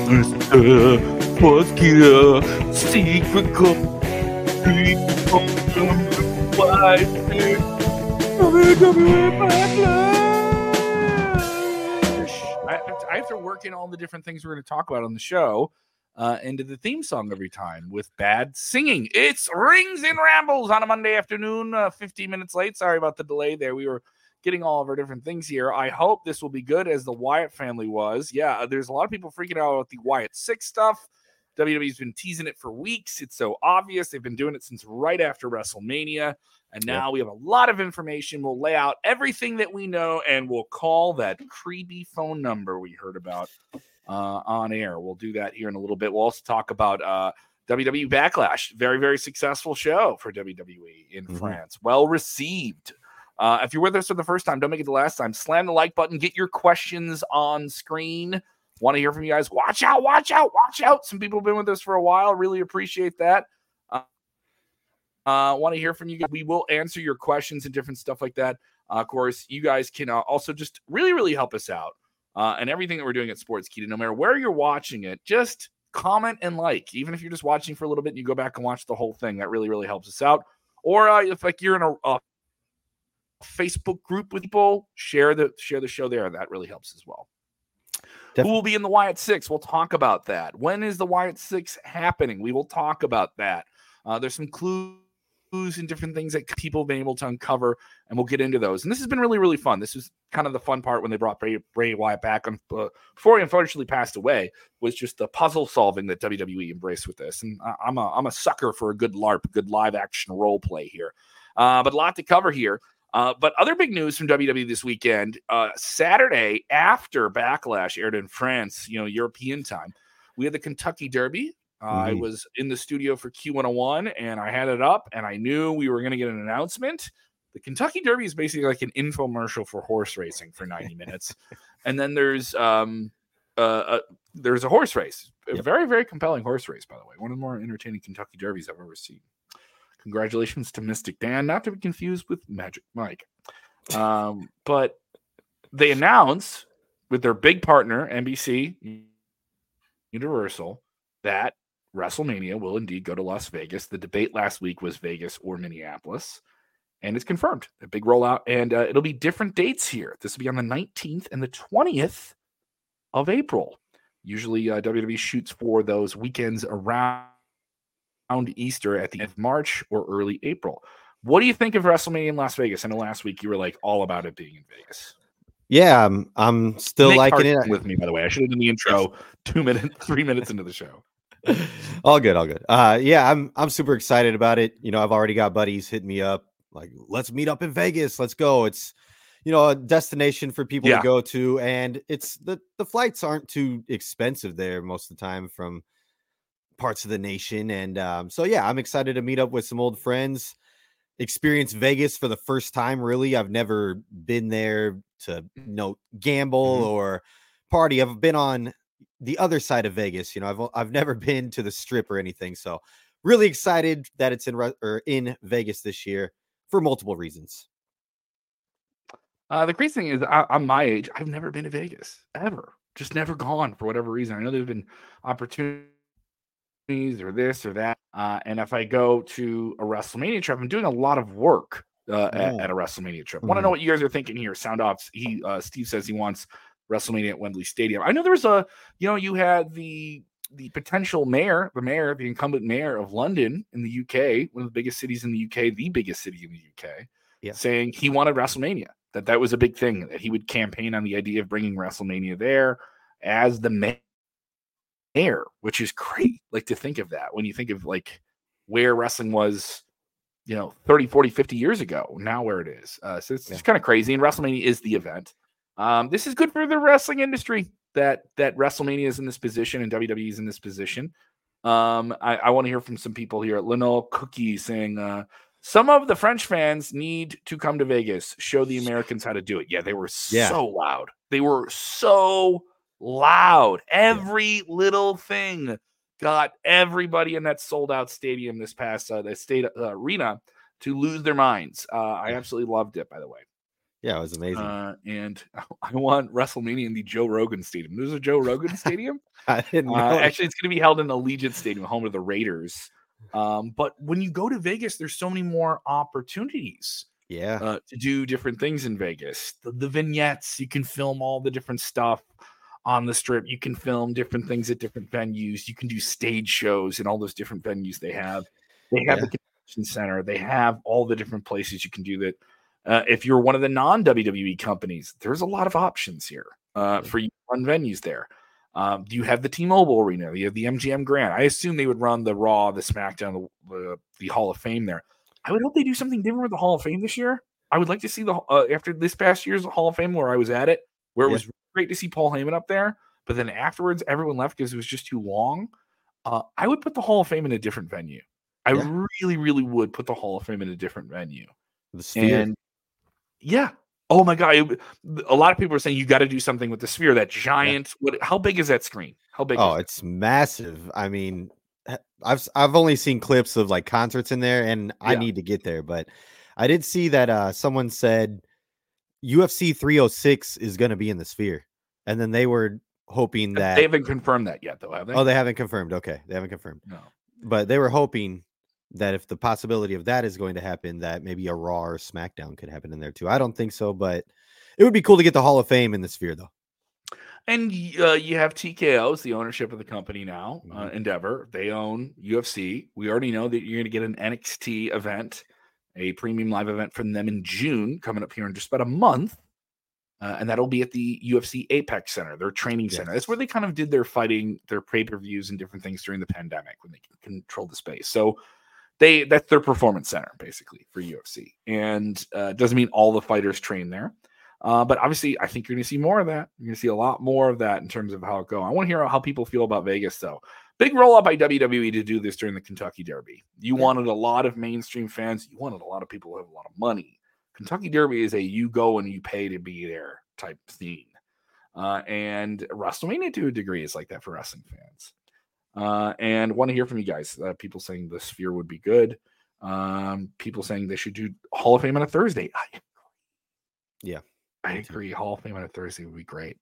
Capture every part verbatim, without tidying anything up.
Mister Mosquito, secret code, White Six, W W E Backlash. I, I have to work in all the different things we're going to talk about on the show uh, into the theme song every time with bad singing. It's Rings and Rambles on a Monday afternoon, uh, fifteen minutes late. Sorry about the delay there. We were getting all of our different things here. I hope this will be good as the Wyatt family was. Yeah, there's a lot of people freaking out about the Wyatt Six stuff. W W E's been teasing it for weeks. It's so obvious. They've been doing it since right after WrestleMania. And now yep. we have a lot of information. We'll lay out everything that we know, and we'll call that creepy phone number we heard about uh, on air. We'll do that here in a little bit. We'll also talk about uh, W W E Backlash. Very, very successful show for W W E in mm-hmm. France. Well received. Uh, if you're with us for the first time, don't make it the last time. Slam the like button. Get your questions on screen. Want to hear from you guys. Watch out, watch out, watch out. Some people have been with us for a while. Really appreciate that. Uh, uh, want to hear from you guys. We will answer your questions and different stuff like that. Uh, of course, you guys can uh, also just really, really help us out. Uh, and everything that we're doing at Sportskeeda, no matter where you're watching it, just comment and like. Even if you're just watching for a little bit and you go back and watch the whole thing, that really, really helps us out. Or uh, if like you're in a uh, Facebook group with people, share the share the show there. That really helps as well. Definitely. Who will be in the Wyatt Six? We'll talk about that. When is the Wyatt Six happening? We will talk about that. Uh, there's some clues and different things that people have been able to uncover, and we'll get into those. And this has been really, really fun. This is kind of the fun part when they brought Bray, Bray Wyatt back on, uh, before he unfortunately passed away, was just the puzzle solving that W W E embraced with this. And I, I'm a I'm a sucker for a good LARP, good live action role play here. Uh, but a lot to cover here. Uh, but other big news from W W E this weekend, uh, Saturday after Backlash aired in France, you know, European time, we had the Kentucky Derby. Uh, mm-hmm. I was in the studio for Q one oh one, and I had it up, and I knew we were going to get an announcement. The Kentucky Derby is basically like an infomercial for horse racing for ninety minutes. And then there's um, uh, uh, there's a horse race, a yep. very, very compelling horse race, by the way. One of the more entertaining Kentucky Derbys I've ever seen. Congratulations to Mystic Dan, not to be confused with Magic Mike. Um, but they announce with their big partner, N B C Universal, that WrestleMania will indeed go to Las Vegas. The debate last week was Vegas or Minneapolis, and it's confirmed. A big rollout, and uh, it'll be different dates here. This will be on the nineteenth and the twentieth of April. Usually uh, W W E shoots for those weekends around Easter at the end of March or early April. What do you think of WrestleMania in Las Vegas? I know last week you were like all about it being in Vegas. Yeah, I'm, I'm still Nick liking Carson it. With me, by the way, I should have done the intro two minutes, three minutes into the show. all good, all good. Uh, yeah, I'm, I'm super excited about it. You know, I've already got buddies hitting me up like, let's meet up in Vegas. Let's go. It's, you know, a destination for people yeah. to go to, and it's the the flights aren't too expensive there most of the time from parts of the nation. And um, so, yeah, I'm excited to meet up with some old friends, experience Vegas for the first time. Really, I've never been there to, you know, gamble mm-hmm. or party. I've been on the other side of Vegas. You know, I've, I've never been to the Strip or anything. So really excited that it's in, or in Vegas this year for multiple reasons. Uh, the crazy thing is, I, I'm my age. I've never been to Vegas ever. Just never gone for whatever reason. I know there've been opportunities or this or that. Uh, and if I go to a WrestleMania trip, I'm doing a lot of work uh, oh. at, at a WrestleMania trip. Mm-hmm. Want to know what you guys are thinking here? Sound off. He uh, Steve says he wants WrestleMania at Wembley Stadium. I know there was a, you know, you had the the potential mayor, the mayor, the incumbent mayor of London in the U K, one of the biggest cities in the U K, the biggest city in the U K, yeah. saying he wanted WrestleMania. That that was a big thing, that he would campaign on the idea of bringing WrestleMania there as the mayor. Air, which is great. Like to think of that when you think of like where wrestling was, you know, thirty, forty, fifty years ago, now where it is. Uh, so it's, yeah. it's kind of crazy. And WrestleMania is the event. Um, this is good for the wrestling industry that, that WrestleMania is in this position and W W E is in this position. Um, I, I want to hear from some people here. Lenore Cookie saying, uh, some of the French fans need to come to Vegas, show the Americans how to do it. Yeah. They were yeah. so loud. They were so loud. Every yeah. little thing got everybody in that sold out stadium this past uh, the state uh, arena to lose their minds. Uh, I absolutely loved it, by the way. Yeah, it was amazing. Uh, and I want WrestleMania in the Joe Rogan Stadium. There's a Joe Rogan Stadium. I didn't know. Uh, actually, it's going to be held in Allegiant Stadium, home of the Raiders. Um, but when you go to Vegas, there's so many more opportunities. Yeah. Uh, to do different things in Vegas. The, the vignettes, you can film all the different stuff on the strip. You can film different things at different venues. You can do stage shows in all those different venues they have. They have yeah. the convention center. They have all the different places you can do that. Uh, if you're one of the non-W W E companies, there's a lot of options here uh, for you to run venues there. Um, you have the T-Mobile Arena. You have the M G M Grand. I assume they would run the Raw, the SmackDown, the, the, the Hall of Fame there. I would hope they do something different with the Hall of Fame this year. I would like to see the uh, after this past year's Hall of Fame where I was at it, where it yeah. was great to see Paul Heyman up there, but then afterwards everyone left because it was just too long. Uh, I would put the Hall of Fame in a different venue. I yeah. really, really would put the Hall of Fame in a different venue. The Sphere. And yeah. Oh my God. It, a lot of people are saying you got to do something with the Sphere, that giant. Yeah. What? How big is that screen? How big? Oh, is it's it? massive. I mean, I've I've only seen clips of like concerts in there, and I yeah. need to get there. But I did see that uh, someone said U F C three oh six is going to be in the Sphere, and then they were hoping that they haven't confirmed that yet, though, have they? Oh, they haven't confirmed. Okay, they haven't confirmed. No, but they were hoping that if the possibility of that is going to happen, that maybe a Raw or SmackDown could happen in there too. I don't think so, but it would be cool to get the Hall of Fame in the Sphere, though. And uh, you have T K O's the ownership of the company now, mm-hmm. uh, Endeavor. They own U F C. We already know that you're going to get an N X T event, a premium live event from them in June, coming up here in just about a month. Uh, and that'll be at the U F C Apex Center, their training yes. center. That's where they kind of did their fighting, their pay-per-views and different things during the pandemic when they controlled the space. So they that's their performance center, basically, for U F C. And uh, doesn't mean all the fighters train there. Uh, but obviously, I think you're going to see more of that. You're going to see a lot more of that in terms of how it goes. I want to hear how people feel about Vegas, though. Big roll up by W W E to do this during the Kentucky Derby. You yeah. wanted a lot of mainstream fans. You wanted a lot of people who have a lot of money. Kentucky Derby is a you go and you pay to be there type thing. Uh, and WrestleMania, to a degree, is like that for wrestling fans. Uh, and want to hear from you guys. Uh, people saying the Sphere would be good. Um, people saying they should do Hall of Fame on a Thursday. I, yeah. I agree. Hall of Fame on a Thursday would be great.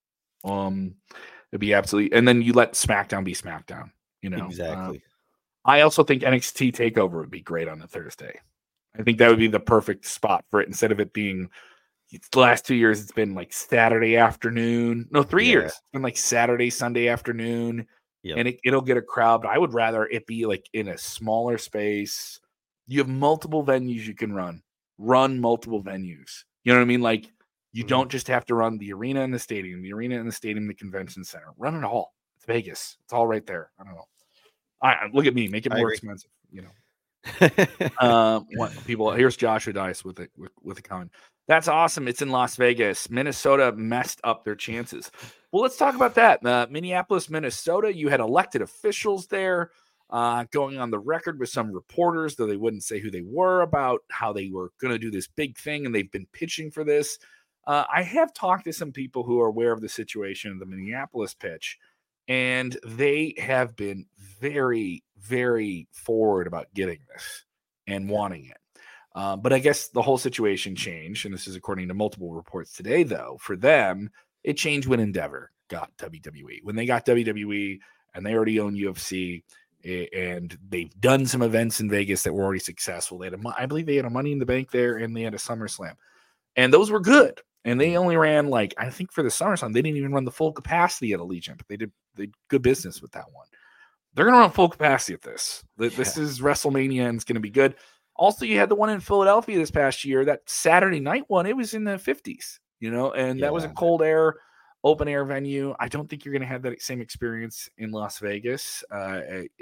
Um, it'd be absolutely, and then you let SmackDown be SmackDown. You know, exactly. Uh, I also think N X T Takeover would be great on a Thursday. I think that would be the perfect spot for it. Instead of it being, it's the last two years, it's been like Saturday afternoon. No, three yeah. years. It's been like Saturday, Sunday afternoon, yep. and it, it'll get a crowd. But I would rather it be like in a smaller space. You have multiple venues you can run. Run multiple venues. You know what I mean? Like. You mm-hmm. don't just have to run the arena and the stadium, the arena and the stadium, the convention center. Run it all. It's Vegas. It's all right there. I don't know. I, I look at me. Make it more expensive. You know. um, what people? Here's Joshua Dice with a with, with a comment. That's awesome. It's in Las Vegas. Minnesota messed up their chances. Well, let's talk about that. Uh, Minneapolis, Minnesota. You had elected officials there, uh, going on the record with some reporters, though they wouldn't say who they were, about how they were going to do this big thing, and they've been pitching for this. Uh, I have talked to some people who are aware of the situation of the Minneapolis pitch, and they have been very, very forward about getting this and wanting it. Uh, but I guess the whole situation changed, and this is according to multiple reports today, though. For them, it changed when Endeavor got W W E. When they got W W E, and they already own U F C, and they've done some events in Vegas that were already successful. They had a, I believe they had a Money in the Bank there, and they had a SummerSlam. And those were good. And they only ran, like, I think for the SummerSlam, they didn't even run the full capacity at Allegiant, but they did, they did good business with that one. They're going to run full capacity at this. This yeah. is WrestleMania, and it's going to be good. Also, you had the one in Philadelphia this past year, that Saturday night one. It was in the fifties, you know, and yeah. that was a cold air, open air venue. I don't think you're going to have that same experience in Las Vegas. Uh,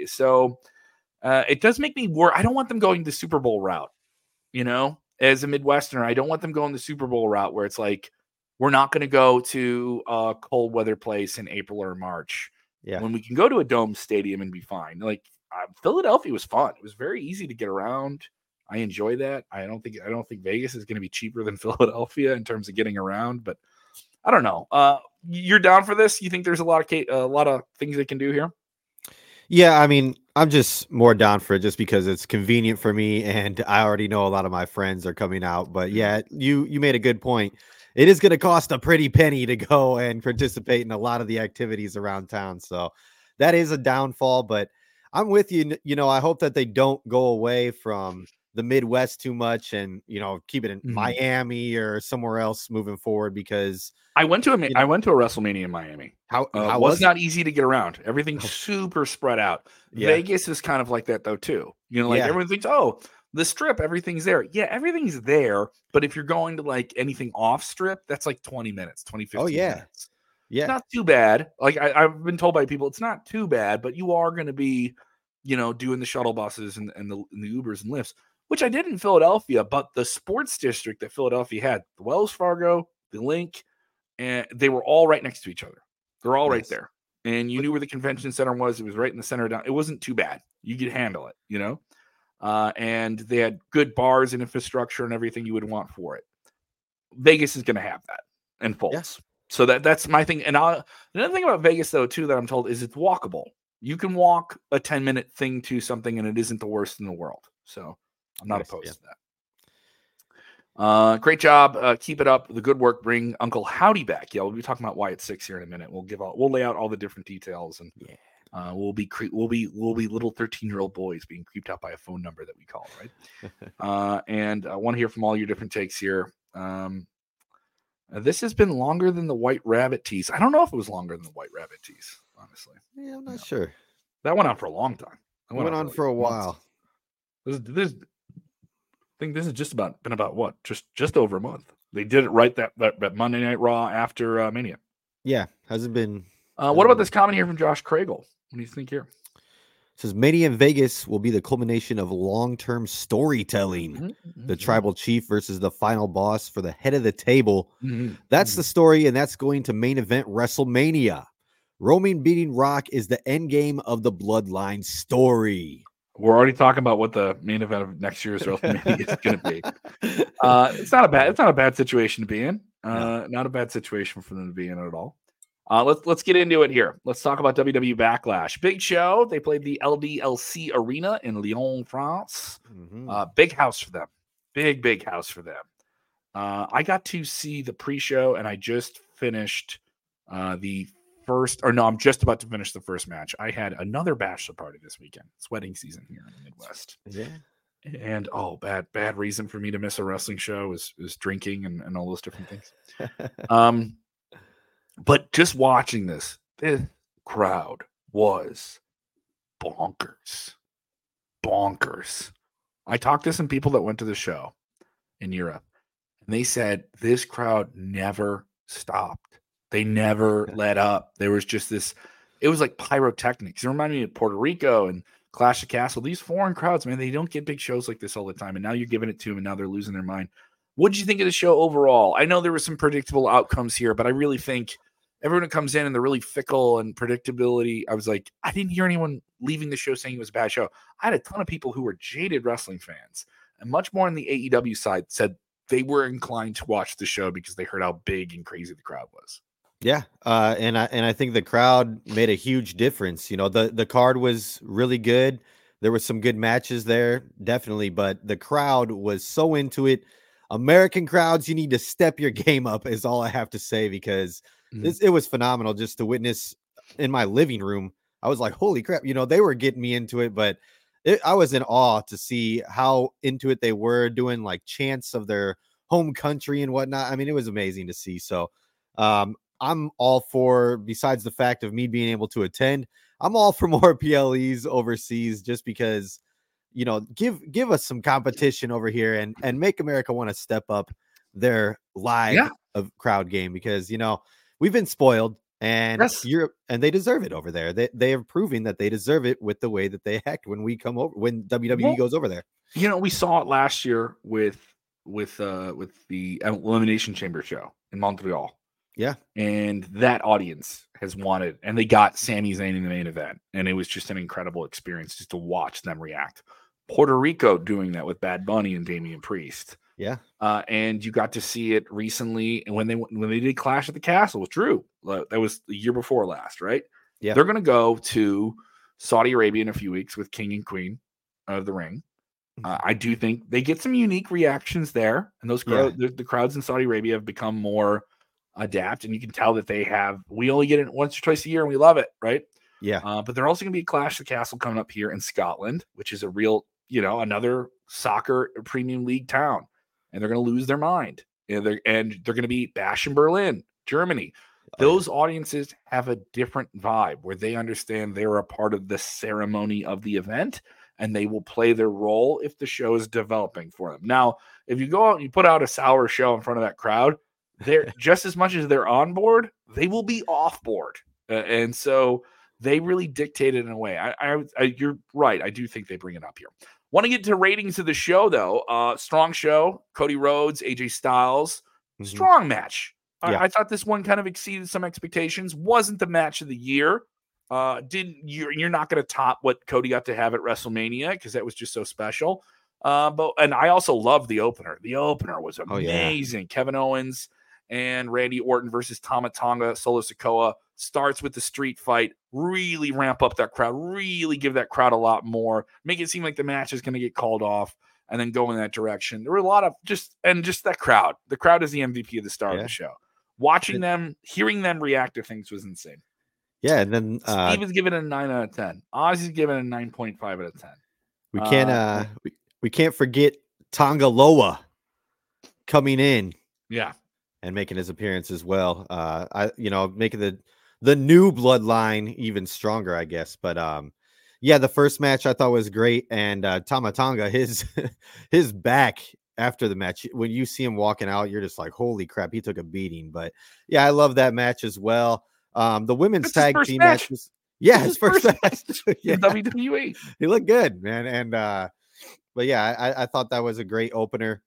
so uh, it does make me worry. I don't want them going the Super Bowl route, you know. As a Midwesterner, I don't want them going the Super Bowl route where it's like, we're not going to go to a cold weather place in April or March. Yeah. When we can go to a dome stadium and be fine. Like uh, Philadelphia was fun. It was very easy to get around. I enjoy that. I don't think, I don't think Vegas is going to be cheaper than Philadelphia in terms of getting around, but I don't know. Uh, you're down for this? You think there's a lot of, a lot of things they can do here? Yeah. I mean, I'm just more down for it just because it's convenient for me, and I already know a lot of my friends are coming out. But yeah, you you made a good point. It is going to cost a pretty penny to go and participate in a lot of the activities around town. So that is a downfall, but I'm with you. You know, I hope that they don't go away from the Midwest too much and, you know, keep it in mm-hmm. Miami or somewhere else moving forward, because I went to a, you know, I went to a WrestleMania in Miami. How, uh, how was, was not easy to get around. Everything's super spread out. Yeah. Vegas is kind of like that though, too. You know, like yeah. everyone thinks, oh, the Strip, everything's there. Yeah, everything's there. But if you're going to like anything off Strip, that's like twenty minutes, twenty, fifteen oh, yeah. minutes. Yeah. It's not too bad. Like I, I've been told by people, it's not too bad, but you are going to be, you know, doing the shuttle buses and, and, the, and the Ubers and Lyfts, which I did in Philadelphia. But the sports district that Philadelphia had, the Wells Fargo, the Link, and they were all right next to each other. They're all yes. right there. And you knew where the convention center was. It was right in the center down. It wasn't too bad. You could handle it, you know? Uh, and they had good bars and infrastructure and everything you would want for it. Vegas is going to have that in full. Yes. So that that's my thing. And I'll, another thing about Vegas, though, too, that I'm told is it's walkable. You can walk a ten minute thing to something and it isn't the worst in the world. So I'm not nice, opposed yeah. to that. Uh, great job. Uh, keep it up. The good work. Bring Uncle Howdy back. Yeah, we'll be talking about why it's six here in a minute. We'll give all, we'll lay out all the different details, and yeah. uh, we'll be cre- we'll be we'll be little thirteen year old boys being creeped out by a phone number that we call, right? uh, and I want to hear from all your different takes here. Um, uh, this has been longer than the White Rabbit tease. I don't know if it was longer than the White Rabbit tease, honestly. Yeah, I'm not no. sure. That went on for a long time. It went, went on, on for, like for a while. This, this, I think this has just about been about what? Just just over a month. They did it right that, that, that Monday Night Raw after uh, Mania. Yeah, hasn't been. Uh, what about this comment here from Josh Craigle? What do you think here? It says Mania in Vegas will be the culmination of long-term storytelling. Mm-hmm. The tribal chief versus the final boss for the head of the table. Mm-hmm. That's mm-hmm. the story, and that's going to main event WrestleMania. Roman beating Rock is the end game of the Bloodline story. We're already talking about what the main event of next year's WrestleMania is going to be. Uh, it's not a bad. It's not a bad situation to be in. Uh, no. Not a bad situation for them to be in at all. Uh, let's let's get into it here. Let's talk about W W E Backlash. Big show. They played the L D L C Arena in Lyon, France. Mm-hmm. Uh, big house for them. Big big house for them. Uh, I got to see the pre-show, and I just finished uh, the. First, or no, I'm just about to finish the first match. I had another bachelor party this weekend. It's wedding season here in the Midwest. Yeah. And oh, bad, bad reason for me to miss a wrestling show is is drinking and, and all those different things. um, but just watching this, this crowd was bonkers. Bonkers. I talked to some people that went to the show in Europe, and they said this crowd never stopped. They never let up. There was just this, it was like pyrotechnics. It reminded me of Puerto Rico and Clash of Castle. These foreign crowds, man, they don't get big shows like this all the time. And now you're giving it to them, and now they're losing their mind. What did you think of the show overall? I know there were some predictable outcomes here, but I really think everyone who comes in and they're really fickle and predictability. I was like, I didn't hear anyone leaving the show saying it was a bad show. I had a ton of people who were jaded wrestling fans, and much more on the A E W side said they were inclined to watch the show because they heard how big and crazy the crowd was. Yeah, uh, and I and I think the crowd made a huge difference. You know, the the card was really good. There were some good matches there, definitely, but the crowd was so into it. American crowds, you need to step your game up, is all I have to say, because mm-hmm. this it was phenomenal just to witness in my living room. I was like, holy crap, you know, they were getting me into it, but it, I was in awe to see how into it they were, doing like chants of their home country and whatnot. I mean, it was amazing to see. So, um, I'm all for, besides the fact of me being able to attend, I'm all for more P L Es overseas, just because, you know, give give us some competition over here and and make America want to step up their live yeah. of crowd game, because, you know, we've been spoiled, and yes. Europe, and they deserve it over there. They they are proving that they deserve it with the way that they act when we come over, when W W E well, goes over there. You know, we saw it last year with with uh with the Elimination Chamber show in Montreal. Yeah. And that audience has wanted, and they got Sami Zayn in the main event. And it was just an incredible experience just to watch them react. Puerto Rico doing that with Bad Bunny and Damian Priest. Yeah. Uh, and you got to see it recently. And when they when they did Clash at the Castle with Drew, that was the year before last, right? Yeah. They're going to go to Saudi Arabia in a few weeks with King and Queen of the Ring. Uh, I do think they get some unique reactions there, and those crowd, yeah. the, the crowds in Saudi Arabia have become more adept, and you can tell that they have. We only get it once or twice a year, and we love it, right? Yeah. Uh, but they're also going to be a Clash of the Castle coming up here in Scotland, which is a real, you know, another soccer premium league town, and they're going to lose their mind, and they're and they're going to be Bash in Berlin, Germany. Those audiences have a different vibe where they understand they're a part of the ceremony of the event, and they will play their role if the show is developing for them. Now, if you go out and you put out a sour show in front of that crowd, they're just as much as they're on board, they will be off board. Uh, and so they really dictate it in a way. I, I, I, you're right. I do think they bring it up here. Want to get to ratings of the show, though. Uh, strong show. Cody Rhodes, A J Styles. Mm-hmm. Strong match. Yeah. I, I thought this one kind of exceeded some expectations. Wasn't the match of the year. Uh, didn't you're, you're not going to top what Cody got to have at WrestleMania because that was just so special. Uh, but and I also love the opener. The opener was amazing. Oh, yeah. Kevin Owens and Randy Orton versus Tama Tonga, Solo Sikoa starts with the street fight. Really ramp up that crowd. Really give that crowd a lot more. Make it seem like the match is going to get called off, and then go in that direction. There were a lot of just and just that crowd. The crowd is the M V P of the start yeah. of the show. Watching them, hearing them react to things was insane. Yeah, and then uh, Steve is giving it a nine out of ten. Ozzy's giving it a nine point five out of ten. We can't uh, uh we, we can't forget Tonga Loa coming in. Yeah. And making his appearance as well. Uh I you know, making the the new bloodline even stronger, I guess. But um yeah, the first match I thought was great. And uh Tama Tonga, his his back after the match, when you see him walking out, you're just like, holy crap, he took a beating. But yeah, I love that match as well. Um, the women's That's tag team match. matches. Yeah, his, his first, first match yeah. in W W E. He looked good, man. And uh, but yeah, I, I thought that was a great opener.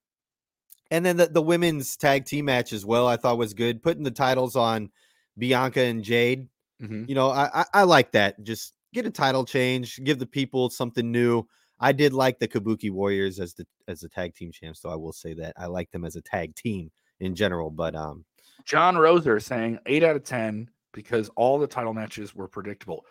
And then the, the women's tag team match as well, I thought was good. Putting the titles on Bianca and Jade. Mm-hmm. You know, I, I I like that. Just get a title change, give the people something new. I did like the Kabuki Warriors as the as the tag team champs, so I will say that I like them as a tag team in general. But um, John Roser saying eight out of ten. Because all the title matches were predictable.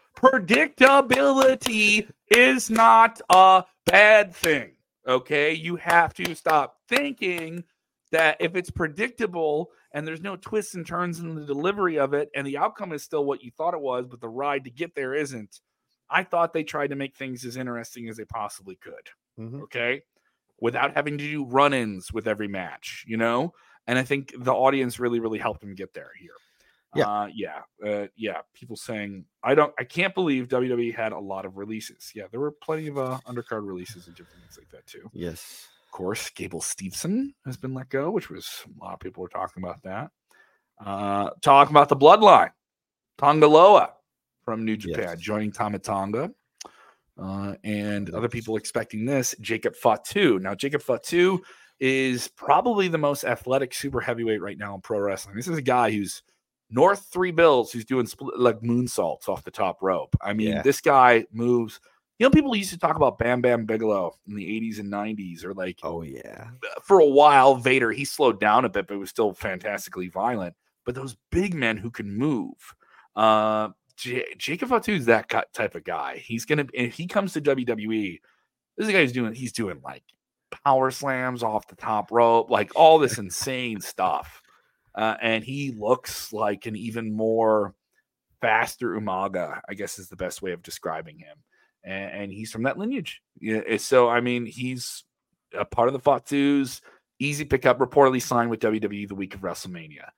Predictability is not a bad thing, okay? You have to stop thinking that if it's predictable and there's no twists and turns in the delivery of it and the outcome is still what you thought it was, but the ride to get there isn't. I thought they tried to make things as interesting as they possibly could, mm-hmm. okay? Without having to do run-ins with every match, you know? And I think the audience really, really helped them get there here. Yeah, uh, yeah, uh, yeah. People saying I don't, I can't believe W W E had a lot of releases. Yeah, there were plenty of uh, undercard releases and different things like that too. Yes, of course. Gable Steveson has been let go, which was a lot of people were talking about that. Uh, talking about the Bloodline, Tonga Loa from New Japan yes. joining Tama Tonga, uh, and yes. other people expecting this. Jacob Fatu. Now, Jacob Fatu is probably the most athletic super heavyweight right now in pro wrestling. This is a guy who's North three bills who's doing split, like moonsaults off the top rope. I mean, yeah. this guy moves. You know, people used to talk about Bam Bam Bigelow in the eighties and nineties, or like, oh yeah, for a while, Vader, he slowed down a bit, but was still fantastically violent. But those big men who can move, uh, J- Jacob Fatu is that type of guy. He's gonna, if he comes to W W E, this is a guy who's doing, he's doing like power slams off the top rope, like all this insane stuff. Uh, and he looks like an even more faster Umaga, I guess is the best way of describing him. And, and he's from that lineage. Yeah, so, I mean, he's a part of the Fatus. Easy pickup, reportedly signed with W W E the week of WrestleMania.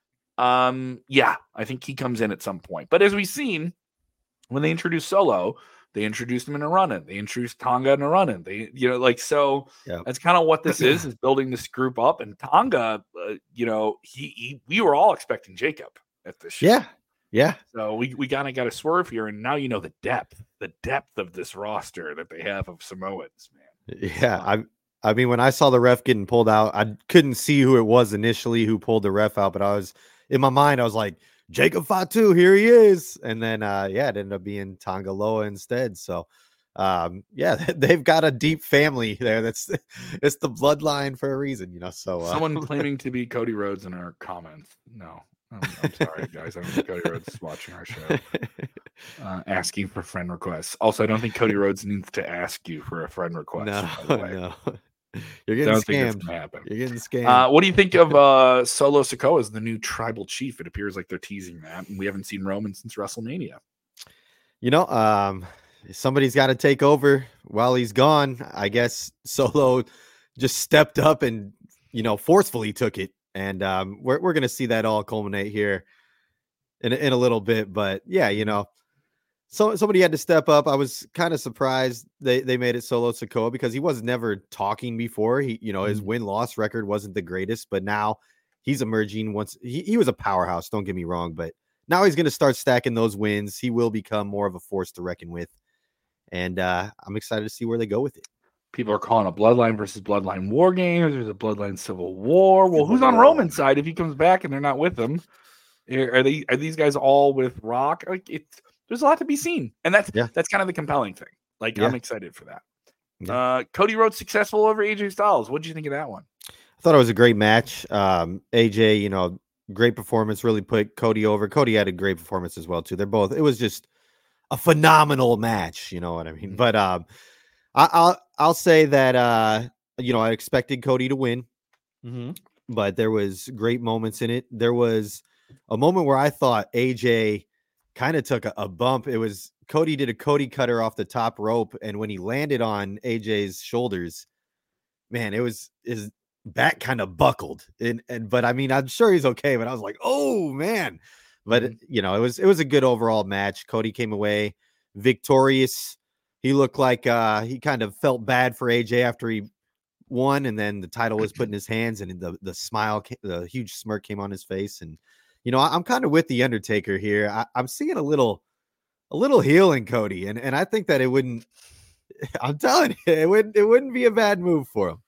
Um, yeah, I think he comes in at some point. But as we've seen, when they introduced Solo, they introduced him in a run-in. They introduced Tonga in a run-in. They, you know, like, so yeah. that's kind of what this is, is building this group up. And Tonga, uh, you know, he, he, we were all expecting Jacob at this show. Yeah. Yeah. So we, we kind of got a swerve here. And now, you know, the depth, the depth of this roster that they have of Samoans, man. Yeah. I, I mean, when I saw the ref getting pulled out, I couldn't see who it was initially who pulled the ref out, but I was in my mind, I was like, Jacob Fatu, here he is. And then, uh, yeah, it ended up being Tonga Loa instead. So, um, yeah, they've got a deep family there. That's it's the bloodline for a reason, you know. So, uh, someone claiming to be Cody Rhodes in our comments. No, I'm, I'm sorry, guys. I don't think Cody Rhodes is watching our show. Uh, asking for friend requests. Also, I don't think Cody Rhodes needs to ask you for a friend request. No, by the way. no. You're getting don't scammed. Think that's gonna happen. You're getting scammed. Uh, what do you think of uh, Solo Sikoa as the new tribal chief? It appears like they're teasing that, and we haven't seen Roman since WrestleMania. You know, um, somebody's got to take over while he's gone. I guess Solo just stepped up and, you know, forcefully took it. And um, we're we're going to see that all culminate here in, in a little bit. But, yeah, you know, so somebody had to step up. I was kind of surprised they, they made it Solo Sikoa because he was never talking before. He, you know, his win-loss record wasn't the greatest, but now he's emerging. Once he, he was a powerhouse, don't get me wrong, but now he's going to start stacking those wins. He will become more of a force to reckon with. And uh, I'm excited to see where they go with it. People are calling a Bloodline versus Bloodline war game. There's a Bloodline Civil War. Well, who's on Roman's side if he comes back and they're not with him? Are they? Are these guys all with Rock? Like it's there's a lot to be seen, and that's yeah. that's kind of the compelling thing. Like yeah. I'm excited for that. Yeah. Uh, Cody Rhodes successful over A J Styles. What did you think of that one? I thought it was a great match. Um, A J, you know, great performance. Really put Cody over. Cody had a great performance as well too. They're both. It was just a phenomenal match. You know what I mean? Mm-hmm. But um, I, I'll I'll say that uh, you know I expected Cody to win, mm-hmm. but there was great moments in it. There was a moment where I thought A J kind of took a, a bump. It was Cody did a Cody cutter off the top rope, and when he landed on A J's shoulders, man, it was his back kind of buckled. And and but I mean, I'm sure he's okay. But I was like, oh man. But mm-hmm. you know, it was it was a good overall match. Cody came away victorious. He looked like uh, he kind of felt bad for A J after he won, and then the title was put in his hands, and the the smile, the huge smirk came on his face. And you know, I'm kind of with the Undertaker here. I, I'm seeing a little, a little heel in Cody, and and I think that it wouldn't. I'm telling you, it wouldn't. It wouldn't be a bad move for him.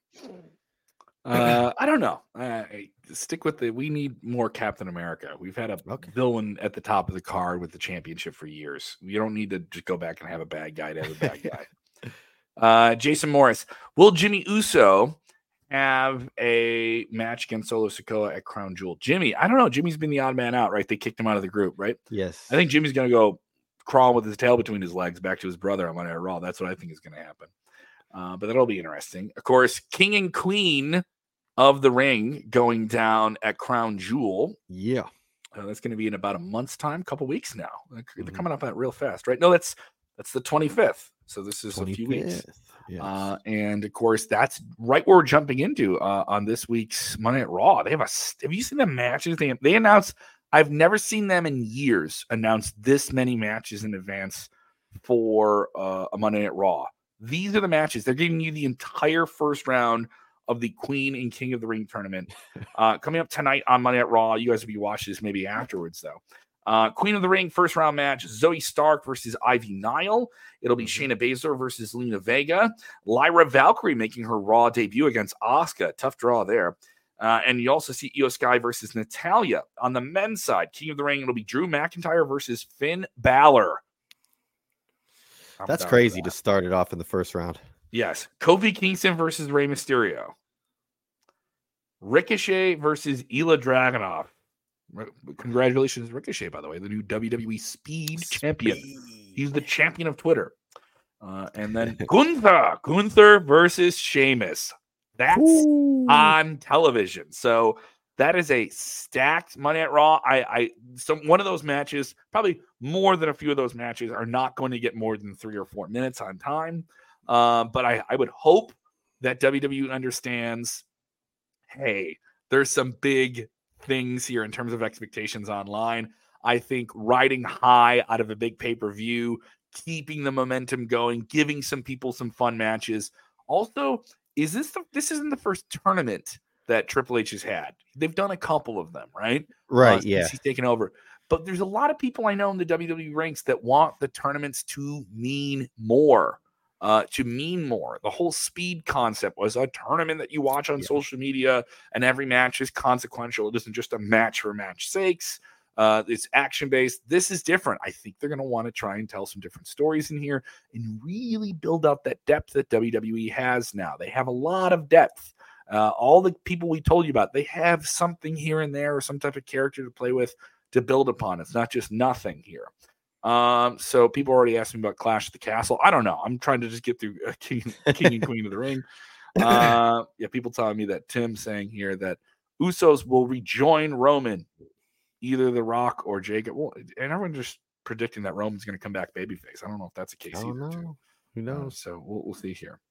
Uh, I don't know. Uh, stick with the. We need more Captain America. We've had a okay. villain at the top of the card with the championship for years. You don't need to just go back and have a bad guy to have a bad guy. uh, Jason Morris. Will Jimmy Uso have a match against Solo Sikoa at Crown Jewel? Jimmy, I don't know. Jimmy's been the odd man out, right? They kicked him out of the group, right? Yes. I think Jimmy's going to go crawl with his tail between his legs back to his brother on Monday Night Raw. That's what I think is going to happen. Uh, but that'll be interesting. Of course, King and Queen of the Ring going down at Crown Jewel. Yeah. Uh, that's going to be in about a month's time, a couple weeks now. They're mm-hmm. coming up at real fast, right? No, that's that's the twenty-fifth. So this is twenty-fifth. A few weeks. Yes. Uh, and of course, that's right where we're jumping into uh, on this week's Monday Night Raw. They have a. Have you seen the matches? They they announced. I've never seen them in years announce this many matches in advance for uh, a Monday Night Raw. These are the matches. They're giving you the entire first round of the Queen and King of the Ring tournament uh, coming up tonight on Monday Night Raw. You guys will be watching this maybe afterwards, though. Uh, Queen of the Ring first round match: Zoe Stark versus Ivy Nile. It'll be mm-hmm. Shayna Baszler versus Lena Vega. Lyra Valkyrie making her Raw debut against Asuka. Tough draw there. Uh, and you also see Io Sky versus Natalya. On the men's side, King of the Ring, it'll be Drew McIntyre versus Finn Balor. I'm That's crazy that. to start it off in the first round. Yes. Kofi Kingston versus Rey Mysterio. Ricochet versus Ilya Dragunov. Congratulations, Ricochet, by the way, the new W W E Speed, Speed. champion. He's the champion of Twitter. Uh, and then Gunther. Gunther versus Sheamus. That's Ooh. on television. So that is a stacked Monday Night Raw. I, I, some one of those matches, probably more than a few of those matches, are not going to get more than three or four minutes on time. Uh, but I, I would hope that W W E understands, hey, there's some big things here in terms of expectations online. I think riding high out of a big pay-per-view, keeping the momentum going, giving some people some fun matches. Also, is this the, this isn't the first tournament that Triple H has had. They've done a couple of them, right? Right, uh, yeah. He's taken over. But there's a lot of people I know in the W W E ranks that want the tournaments to mean more. Uh, to mean more. The whole Speed concept was a tournament that you watch on yeah. social media, and every match is consequential. It isn't just a match for match sakes. Uh, it's action-based. This is different. I think they're going to want to try and tell some different stories in here and really build up that depth that W W E has now. They have a lot of depth. Uh, all the people we told you about, they have something here and there or some type of character to play with to build upon. It's not just nothing here. Um, so people already asked me about Clash at the Castle. I don't know. I'm trying to just get through uh, King, King and Queen of the Ring. Uh, yeah, people telling me that Tim saying here that Usos will rejoin Roman, either The Rock or Jacob. Well, and everyone's just predicting that Roman's going to come back babyface. I don't know if that's the case either. Know. Too. Who knows? Uh, so we'll, we'll see here.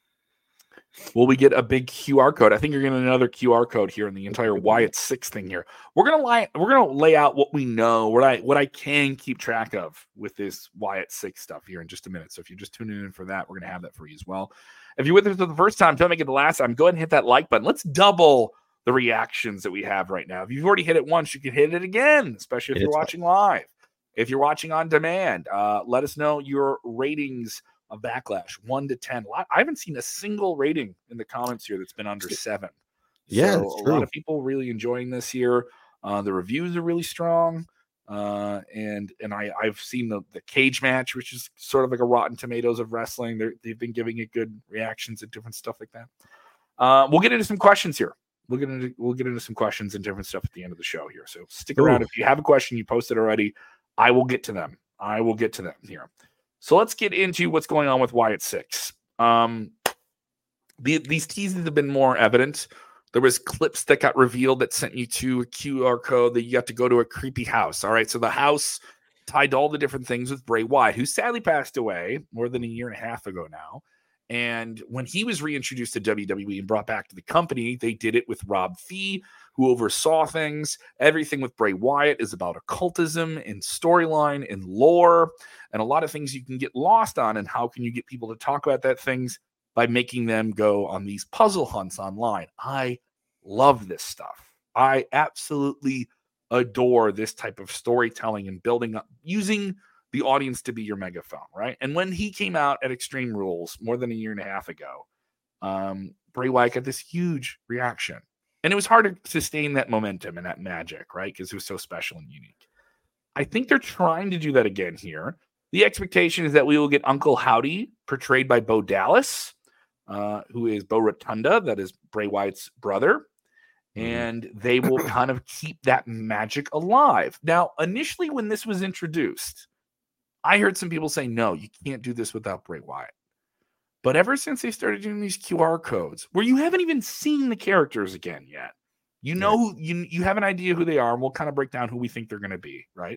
Will we get a big Q R code? I think you're getting another Q R code here in the entire Wyatt Six thing here. We're gonna lie, we're gonna lay out what we know, what I what I can keep track of with this Wyatt Six stuff here in just a minute. So if you're just tuning in for that, we're gonna have that for you as well. If you're with us for the first time, don't make it the last time. Go ahead and hit that like button. Let's double the reactions that we have right now. If you've already hit it once, you can hit it again, especially if you're watching live. If you're watching on demand, uh, let us know your ratings of Backlash, one to ten. I haven't seen a single rating in the comments here that's been under seven. Yeah, so a lot of people really enjoying this here. Uh, the reviews are really strong, uh, and and I I've seen the the cage match, which is sort of like a Rotten Tomatoes of wrestling. They're, they've been giving it good reactions and different stuff like that. Uh, we'll get into some questions here. We'll get into we'll get into some questions and different stuff at the end of the show here. So stick Ooh. around. If you have a question, you posted already, I will get to them. I will get to them here. So let's get into what's going on with Wyatt Six. Um, the, these teases have been more evident. There was clips that got revealed that sent you to a Q R code that you got to go to a creepy house. All right, so the house tied to all the different things with Bray Wyatt, who sadly passed away more than a year and a half ago now. And when he was reintroduced to W W E and brought back to the company, they did it with Rob Fee, who oversaw things. Everything with Bray Wyatt is about occultism and storyline and lore and a lot of things you can get lost on. And how can you get people to talk about that things? By making them go on these puzzle hunts online. I love this stuff. I absolutely adore this type of storytelling and building up, using the audience to be your megaphone, right? And when he came out at Extreme Rules more than a year and a half ago, um, Bray Wyatt got this huge reaction. And it was hard to sustain that momentum and that magic, right? Because it was so special and unique. I think they're trying to do that again here. The expectation is that we will get Uncle Howdy, portrayed by Bo Dallas, uh, who is Bo Rotunda, that is Bray Wyatt's brother. And they will kind of keep that magic alive. Now, initially when this was introduced, I heard some people say, no, you can't do this without Bray Wyatt. But ever since they started doing these Q R codes, where you haven't even seen the characters again yet, you know, who, you, you have an idea who they are, and we'll kind of break down who we think they're going to be, right?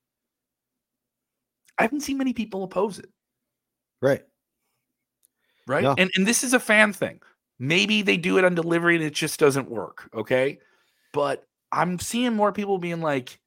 I haven't seen many people oppose it. Right. Right? No. And, and this is a fan thing. Maybe they do it on delivery and it just doesn't work, okay? But I'm seeing more people being like,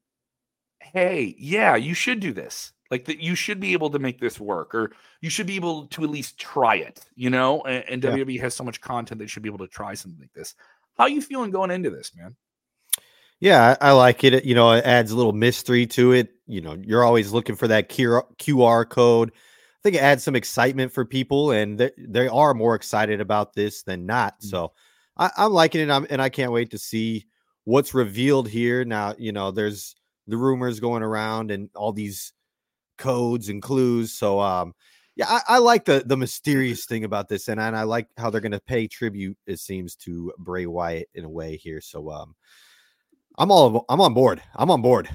hey, yeah, you should do this. Like that, you should be able to make this work, or you should be able to at least try it, you know? And, and yeah. W W E has so much content they should be able to try something like this. How are you feeling going into this, man? Yeah, I, I like it. You know, it adds a little mystery to it. You know, you're always looking for that Q R code. I think it adds some excitement for people, and they, they are more excited about this than not. Mm-hmm. So I, I'm liking it, and, I'm, and I can't wait to see what's revealed here. Now, you know, there's the rumors going around and all these codes and clues. So, um, yeah, I, I like the the mysterious thing about this, and, and I like how they're going to pay tribute, it seems, to Bray Wyatt in a way here. So, um, I'm all I'm on board. I'm on board.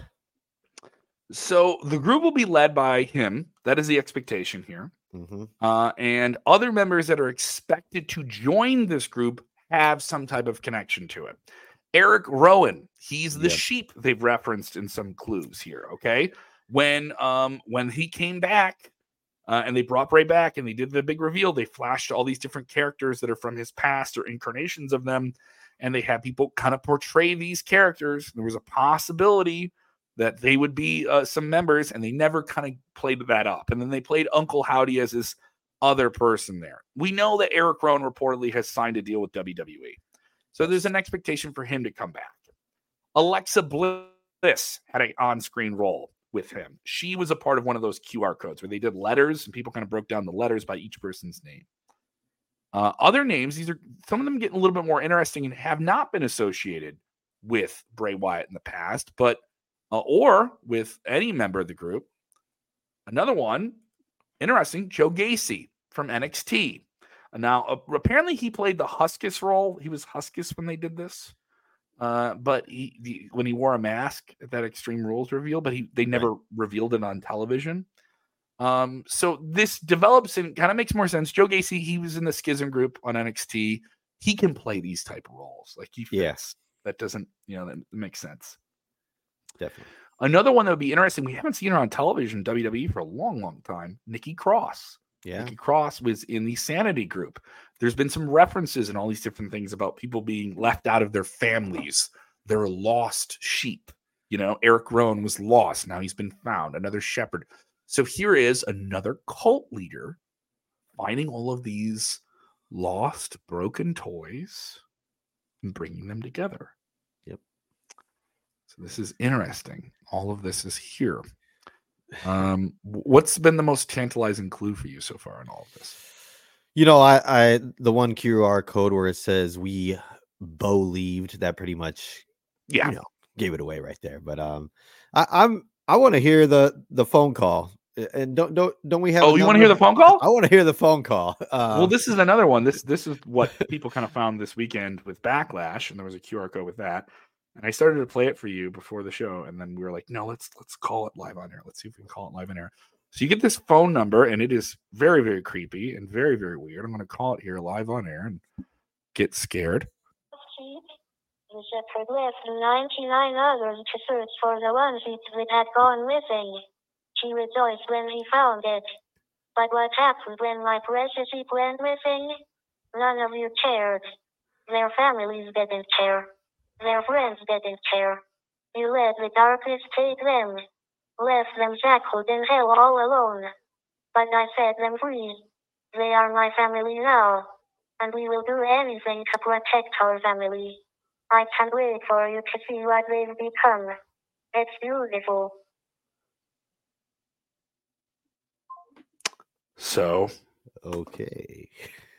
So the group will be led by him. That is the expectation here. Mm-hmm. Uh, and other members that are expected to join this group have some type of connection to it. Eric Rowan, he's the yep. sheep they've referenced in some clues here. Okay, when um when he came back, uh, and they brought Bray back and they did the big reveal, they flashed all these different characters that are from his past or incarnations of them. And they had people kind of portray these characters. There was a possibility that they would be uh, some members, and they never kind of played that up. And then they played Uncle Howdy as this other person there. We know that Eric Rowan reportedly has signed a deal with W W E. So there's an expectation for him to come back. Alexa Bliss had an on-screen role with him. She was a part of one of those Q R codes where they did letters, and people kind of broke down the letters by each person's name. Uh, other names, these are some of them getting a little bit more interesting and have not been associated with Bray Wyatt in the past, but uh, or with any member of the group. Another one, interesting, Joe Gacy from N X T. Now, uh, apparently, he played the Huskus role. He was Huskus when they did this. Uh, but he, the, when he wore a mask at that Extreme Rules reveal, but he they never right. revealed it on television. Um, so this develops and kind of makes more sense. Joe Gacy, he was in the Schism group on N X T. He can play these type of roles. Like he fits. Yes. That doesn't, you know, that makes sense. Definitely. Another one that would be interesting. We haven't seen her on television, W W E, for a long, long time. Nikki Cross. Yeah. Nikki Cross was in the Sanity group. There's been some references and all these different things about people being left out of their families. They're lost sheep. You know, Eric Rowan was lost. Now he's been found. Another shepherd. So here is another cult leader finding all of these lost, broken toys and bringing them together. Yep. So this is interesting. All of this is here. Um, what's been the most tantalizing clue for you so far in all of this? You know, I, I the one Q R code where it says we believed, that pretty much, yeah, you know, gave it away right there. But um, I, I'm I want to hear the the phone call. And don't don't don't we have? Oh, you want to hear the phone call? I want to hear the phone call. Um, well, this is another one. This this is what people kind of found this weekend with Backlash, and there was a Q R code with that. And I started to play it for you before the show, and then we were like, "No, let's let's call it live on air. Let's see if we can call it live on air." So you get this phone number, and it is very very creepy and very very weird. I'm going to call it here live on air and get scared. The shepherd left ninety-nine others to search for the one sheep that had gone missing. She rejoiced when he found it. But what happened when my precious sheep went missing? None of you cared. Their families didn't care. Their friends didn't care. You let the darkness take them. Left them shackled in hell all alone. But I set them free. They are my family now. And we will do anything to protect our family. I can't wait for you to see what they've become. It's beautiful. So, okay.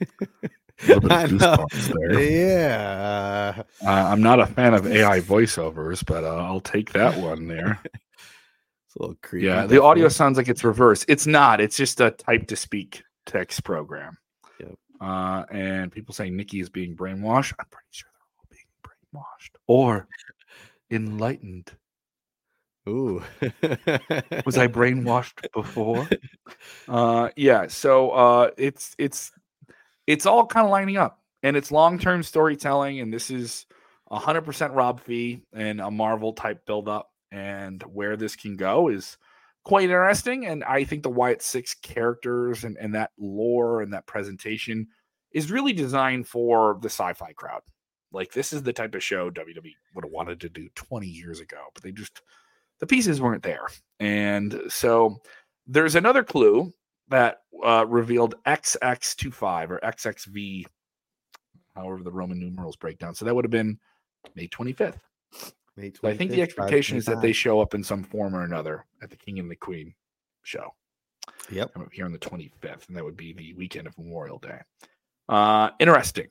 I there. Yeah. Uh, I'm not a fan of A I voiceovers, but uh, I'll take that one there. It's a little creepy. Yeah, the audio sounds like it's reversed. It's not. It's just a type-to-speak text program. Yep. Uh, and people saying Nikki is being brainwashed. I'm pretty sure they're all being brainwashed or enlightened. Ooh. Was I brainwashed before? Uh, yeah. So uh, it's it's it's all kind of lining up, and it's long-term storytelling, and this is one hundred percent Rob Fee and a Marvel type build-up, and where this can go is quite interesting. And I think the Wyatt Six characters and, and that lore and that presentation is really designed for the sci-fi crowd. Like, this is the type of show W W E would have wanted to do twenty years ago, but they just the pieces weren't there. And so there's another clue that uh, revealed X X twenty-five or X X V, however the Roman numerals break down. So that would have been May twenty-fifth. May twenty-fifth, I think the expectation is that they show up in some form or another at the King and the Queen show. Yep. I'm here on the twenty-fifth, and that would be the weekend of Memorial Day. Uh, interesting.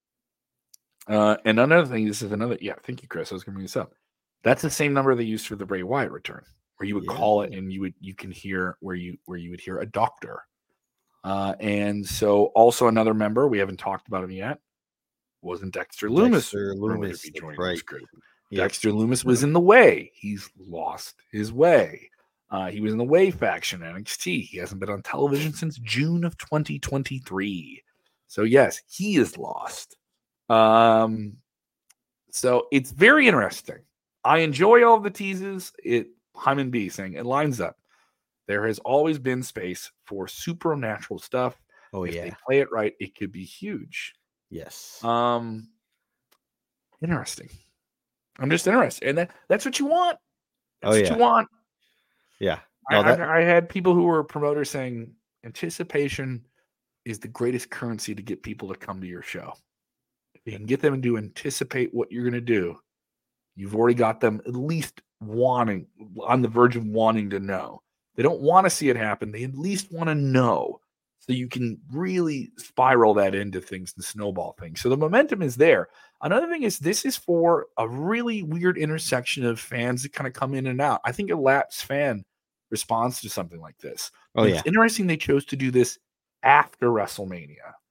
Uh, and another thing, this is another, yeah, thank you, Chris. I was going to bring this up. That's the same number they used for the Bray Wyatt return, where you would yeah. call it and you would you can hear where you where you would hear a doctor. Uh, and so also another member, we haven't talked about him yet, wasn't Dexter Lumis. Dexter Lumis, right. This group. Yep. Dexter Lumis was in the way. He's lost his way. Uh, he was in the Way faction at N X T. He hasn't been on television since June of twenty twenty-three. So yes, he is lost. Um, so it's very interesting. I enjoy all the teases. It Hyman B saying it lines up. There has always been space for supernatural stuff. Oh if yeah, they play it right, it could be huge. Yes. Um, interesting. I'm just interested, and that, that's what you want. That's oh what yeah, you want. Yeah. No, I, that... I, I had people who were promoters saying anticipation is the greatest currency to get people to come to your show. If you can get them to anticipate what you're going to do, you've already got them at least wanting, on the verge of wanting to know. They don't want to see it happen. They at least want to know, so you can really spiral that into things and snowball things. So the momentum is there. Another thing is this is for a really weird intersection of fans that kind of come in and out. I think a lapsed fan responds to something like this. Oh, it's yeah. interesting they chose to do this after WrestleMania.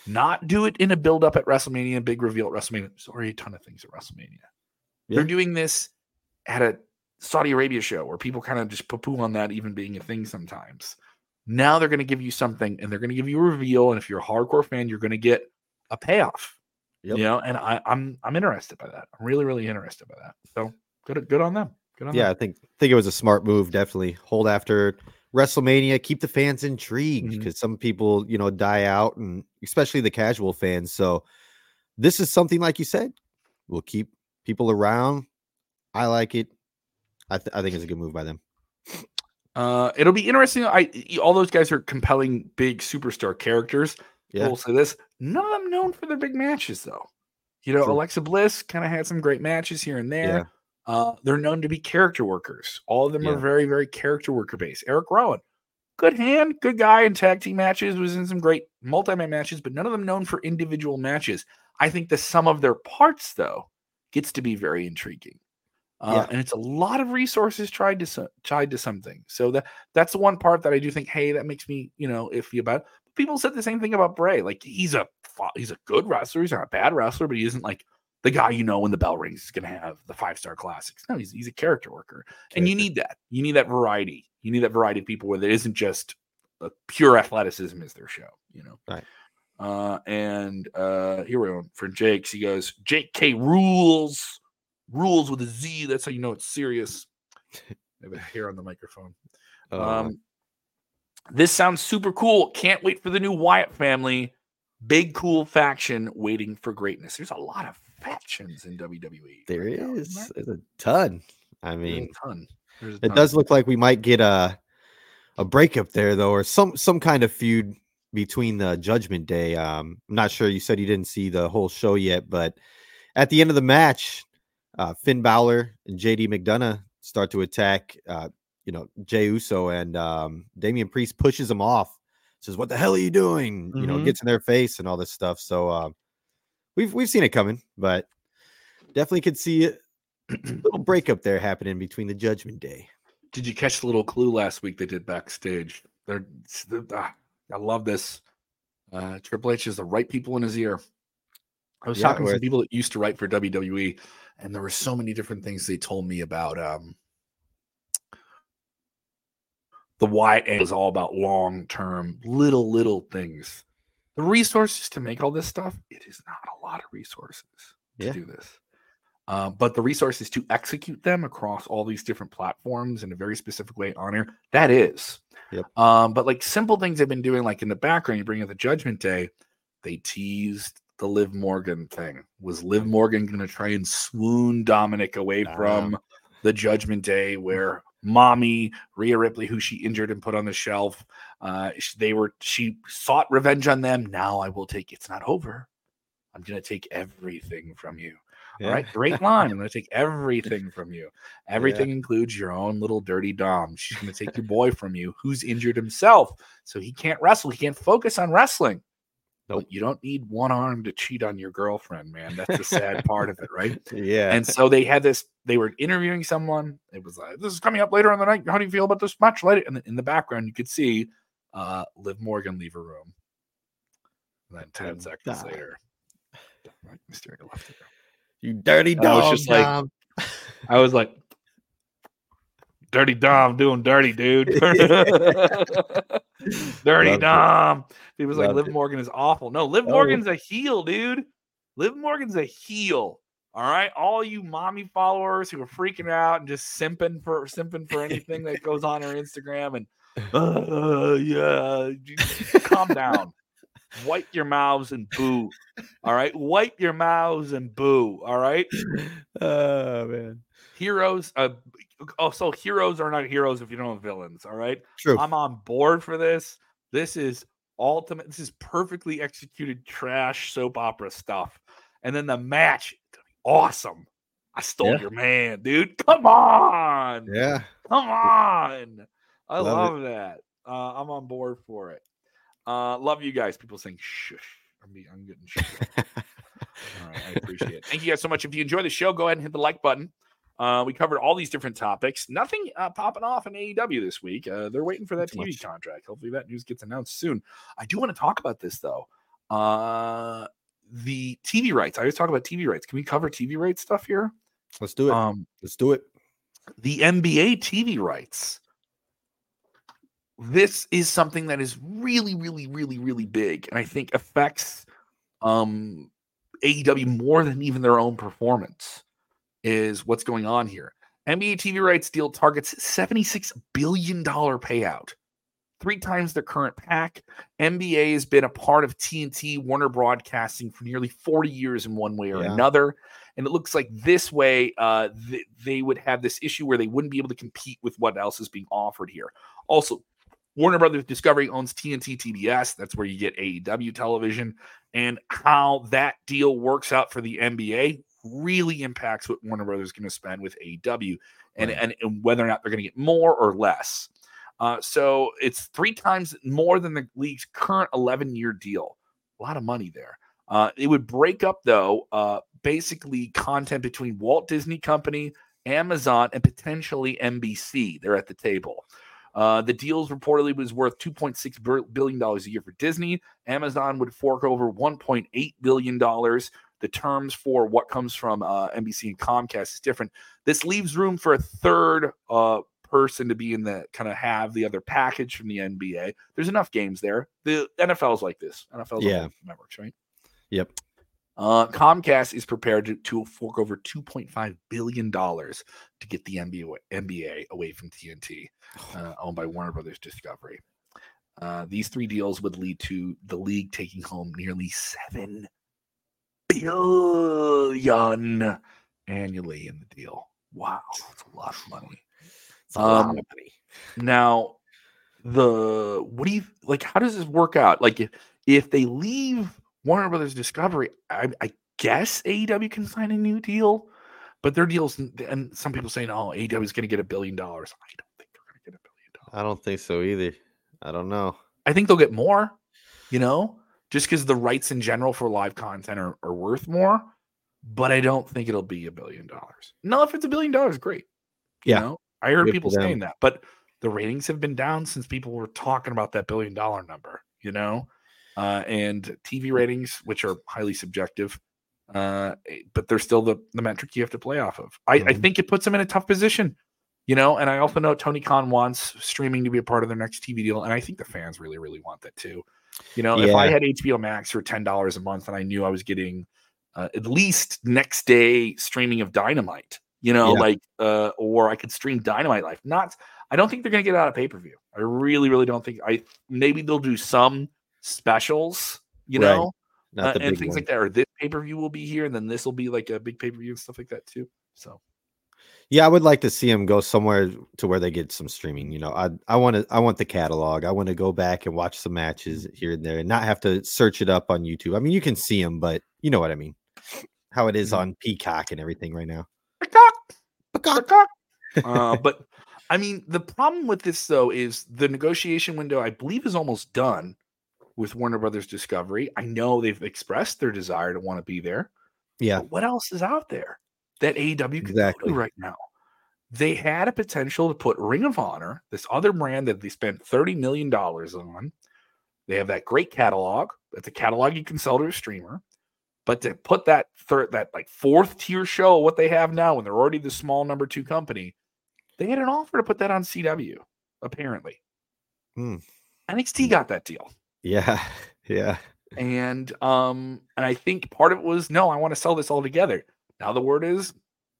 Not do it in a build up at WrestleMania, big reveal at WrestleMania. There's already a ton of things at WrestleMania. Yeah. They're doing this at a Saudi Arabia show where people kind of just poo-poo on that even being a thing sometimes. Now they're going to give you something, and they're going to give you a reveal. And if you're a hardcore fan, you're going to get a payoff. Yep. You know, and I, I'm I'm interested by that. I'm really, really interested by that. So good, good on them. Good on yeah, them. I think think it was a smart move. Definitely hold after WrestleMania, keep the fans intrigued because mm-hmm. some people, you know, die out, and especially the casual fans. So this is something, like you said, will keep people around. I like it. I, th- I think it's a good move by them. Uh, it'll be interesting. I all those guys are compelling, big superstar characters. Yeah. We'll say this: none of them known for their big matches, though. You know, True. Alexa Bliss kind of had some great matches here and there. Yeah. Uh, they're known to be character workers. All of them yeah. are very, very character worker based. Eric Rowan, good hand, good guy in tag team matches, was in some great multi-man matches, but none of them known for individual matches. I think the sum of their parts, though, gets to be very intriguing. Uh, yeah. And it's a lot of resources tied to tied to something. So that that's the one part that I do think, hey, that makes me, you know, iffy about it. People said the same thing about Bray. Like he's a he's a good wrestler. He's not a bad wrestler, but he isn't like the guy, you know, when the bell rings is going to have the five-star classics. No, he's, he's a character worker. Character. And you need that. You need that variety. You need that variety of people where there isn't just a pure athleticism is their show, you know? Right. Uh, and uh, here we go. For Jake's, he goes, Jake K rules. Rules with a Z. That's how you know it's serious. I have a hair on the microphone. Uh, um, this sounds super cool. Can't wait for the new Wyatt family. Big, cool faction waiting for greatness. There's a lot of factions in W W E. There right is. Now, There's a ton. I mean, There's a ton. There's a it ton. does look like we might get a a breakup there, though, or some some kind of feud between the Judgment Day. Um, I'm not sure. You said you didn't see the whole show yet, but at the end of the match, uh, Finn Balor and J D McDonough start to attack. Uh, you know, Jey Uso, and um, Damian Priest pushes him off. Says, "What the hell are you doing?" Mm-hmm. You know, gets in their face and all this stuff. So uh, we've we've seen it coming, but definitely could see a little breakup there happening between the Judgment Day. Did you catch the little clue last week they did backstage? They're, they're ah, I love this. Uh, Triple H has the right people in his ear. I was yeah, talking to some people that used to write for W W E, and there were so many different things they told me about. Um, The Wyatt is all about long-term, little, little things. The resources to make all this stuff, it is not a lot of resources to yeah. do this. Uh, but the resources to execute them across all these different platforms in a very specific way on air, that is. Yep. Um, but like simple things they've been doing, like in the background, you bring up the Judgment Day, they teased the Liv Morgan thing. Was Liv Morgan going to try and swoon Dominic away uh, from the Judgment Day where Mommy Rhea Ripley, who she injured and put on the shelf, uh, they were she sought revenge on them. Now I will take it's not over. I'm gonna take everything from you. Yeah. All right, great line. I'm gonna take everything from you. Everything yeah. includes your own little dirty Dom. She's gonna take your boy from you, who's injured himself, so he can't wrestle. He can't focus on wrestling. Nope. You don't need one arm to cheat on your girlfriend, man. That's the sad part of it, right? Yeah. And so they had this, they were interviewing someone. It was like, this is coming up later in the night. How do you feel about this match later? And in the background, you could see uh, Liv Morgan leave her room. And then ten and seconds die. later, Mysterio left her. You dirty dog. I was just Dom. like, I was like, Dirty Dom doing dirty, dude. Dirty Loved Dom. It. He was Loved like, Liv it. Morgan is awful. No, Liv oh. Morgan's a heel, dude. Liv Morgan's a heel. All right. All you mommy followers who are freaking out and just simping for simping for anything that goes on her Instagram and uh, yeah, calm down. Wipe your mouths and boo. All right. Wipe your mouths and boo. All right. Oh man. Heroes. Uh, oh, so heroes are not heroes if you don't have villains. All right. True. I'm on board for this. This is ultimate. This is perfectly executed trash soap opera stuff. And then the match, awesome. I stole yeah. your man, dude. Come on. Yeah. Come on. I love, love that. Uh, I'm on board for it. Uh, love you guys. People saying shush. I'm, be, I'm getting shush. All right. I appreciate it. Thank you guys so much. If you enjoy the show, go ahead and hit the like button. Uh, we covered all these different topics. Nothing uh, popping off in A E W this week. Uh, they're waiting for that T V contract. Hopefully that news gets announced soon. I do want to talk about this, though. Uh, the T V rights. I always talk about T V rights. Can we cover T V rights stuff here? Let's do it. Um, Let's do it. The N B A T V rights. This is something that is really, really, really, really big, and I think affects um, A E W more than even their own performance. Is what's going on here. N B A T V rights deal targets seventy-six billion dollars payout, three times the current pack. N B A has been a part of T N T Warner Broadcasting for nearly forty years in one way or yeah. another. And it looks like this way uh, th- they would have this issue where they wouldn't be able to compete with what else is being offered here. Also, Warner Brothers Discovery owns T N T T B S. That's where you get A E W television. And how that deal works out for the N B A really impacts what Warner Brothers is going to spend with A E W and, right. and, and whether or not they're going to get more or less. Uh, so it's three times more than the league's current eleven-year deal. A lot of money there. Uh, it would break up, though, uh, basically content between Walt Disney Company, Amazon, and potentially N B C. They're at the table. Uh, the deals reportedly was worth two point six billion dollars a year for Disney. Amazon would fork over one point eight billion dollars. The terms for what comes from uh, N B C and Comcast is different. This leaves room for a third uh, person to be in the kind of have the other package from the N B A. There's enough games there. The N F L is like this. N F L is yeah. like networks, right? Yep. Uh, Comcast is prepared to, to fork over two point five billion dollars to get the N B A, N B A away from T N T, uh, owned by Warner Brothers Discovery. Uh, these three deals would lead to the league taking home nearly seven billion annually in the deal. Wow, that's a lot of money. It's a um, lot of money. Now, the what do you like? How does this work out? Like, if, if they leave Warner Brothers Discovery, I, I guess A E W can sign a new deal, but their deals, and some people say, no, A E W is going to get a billion dollars. I don't think they're going to get a billion dollars. I don't think so either. I don't know. I think they'll get more, you know, just because the rights in general for live content are, are worth more, but I don't think it'll be a billion dollars. No, if it's a billion dollars, great. You yeah. know? I heard Good people saying that, but the ratings have been down since people were talking about that billion dollar number, you know? Uh, and T V ratings, which are highly subjective, uh, but they're still the, the metric you have to play off of. I, mm-hmm. I think it puts them in a tough position, you know, and I also know Tony Khan wants streaming to be a part of their next T V deal, and I think the fans really, really want that too. You know, yeah. if I had H B O Max for ten dollars a month and I knew I was getting uh, at least next day streaming of Dynamite, you know, yeah. like, uh, or I could stream Dynamite Live. Not, I don't think they're going to get out of pay-per-view. I really, really don't think. I maybe they'll do some specials, you right. know, uh, and things one. like that. Or this pay-per-view will be here, and then this will be like a big pay-per-view and stuff like that too. So, yeah, I would like to see them go somewhere to where they get some streaming. You know, I I want to I want the catalog. I want to go back and watch some matches here and there, and not have to search it up on YouTube. I mean, you can see them, but you know what I mean. How it is mm-hmm. on Peacock and everything right now. Peacock, Peacock. uh, but I mean, the problem with this though is the negotiation window, I believe, is almost done with Warner Brothers Discovery. I know they've expressed their desire to want to be there. Yeah. But what else is out there that A E W can exactly. do right now? They had a potential to put Ring of Honor, this other brand that they spent thirty million dollars on. They have that great catalog. That's a catalog you can sell to a streamer. But to put that third, that like fourth tier show, what they have now, when they're already the small number two company, they had an offer to put that on C W, apparently. Hmm. N X T got that deal. Yeah, yeah. And um, and I think part of it was, no, I want to sell this all together. Now the word is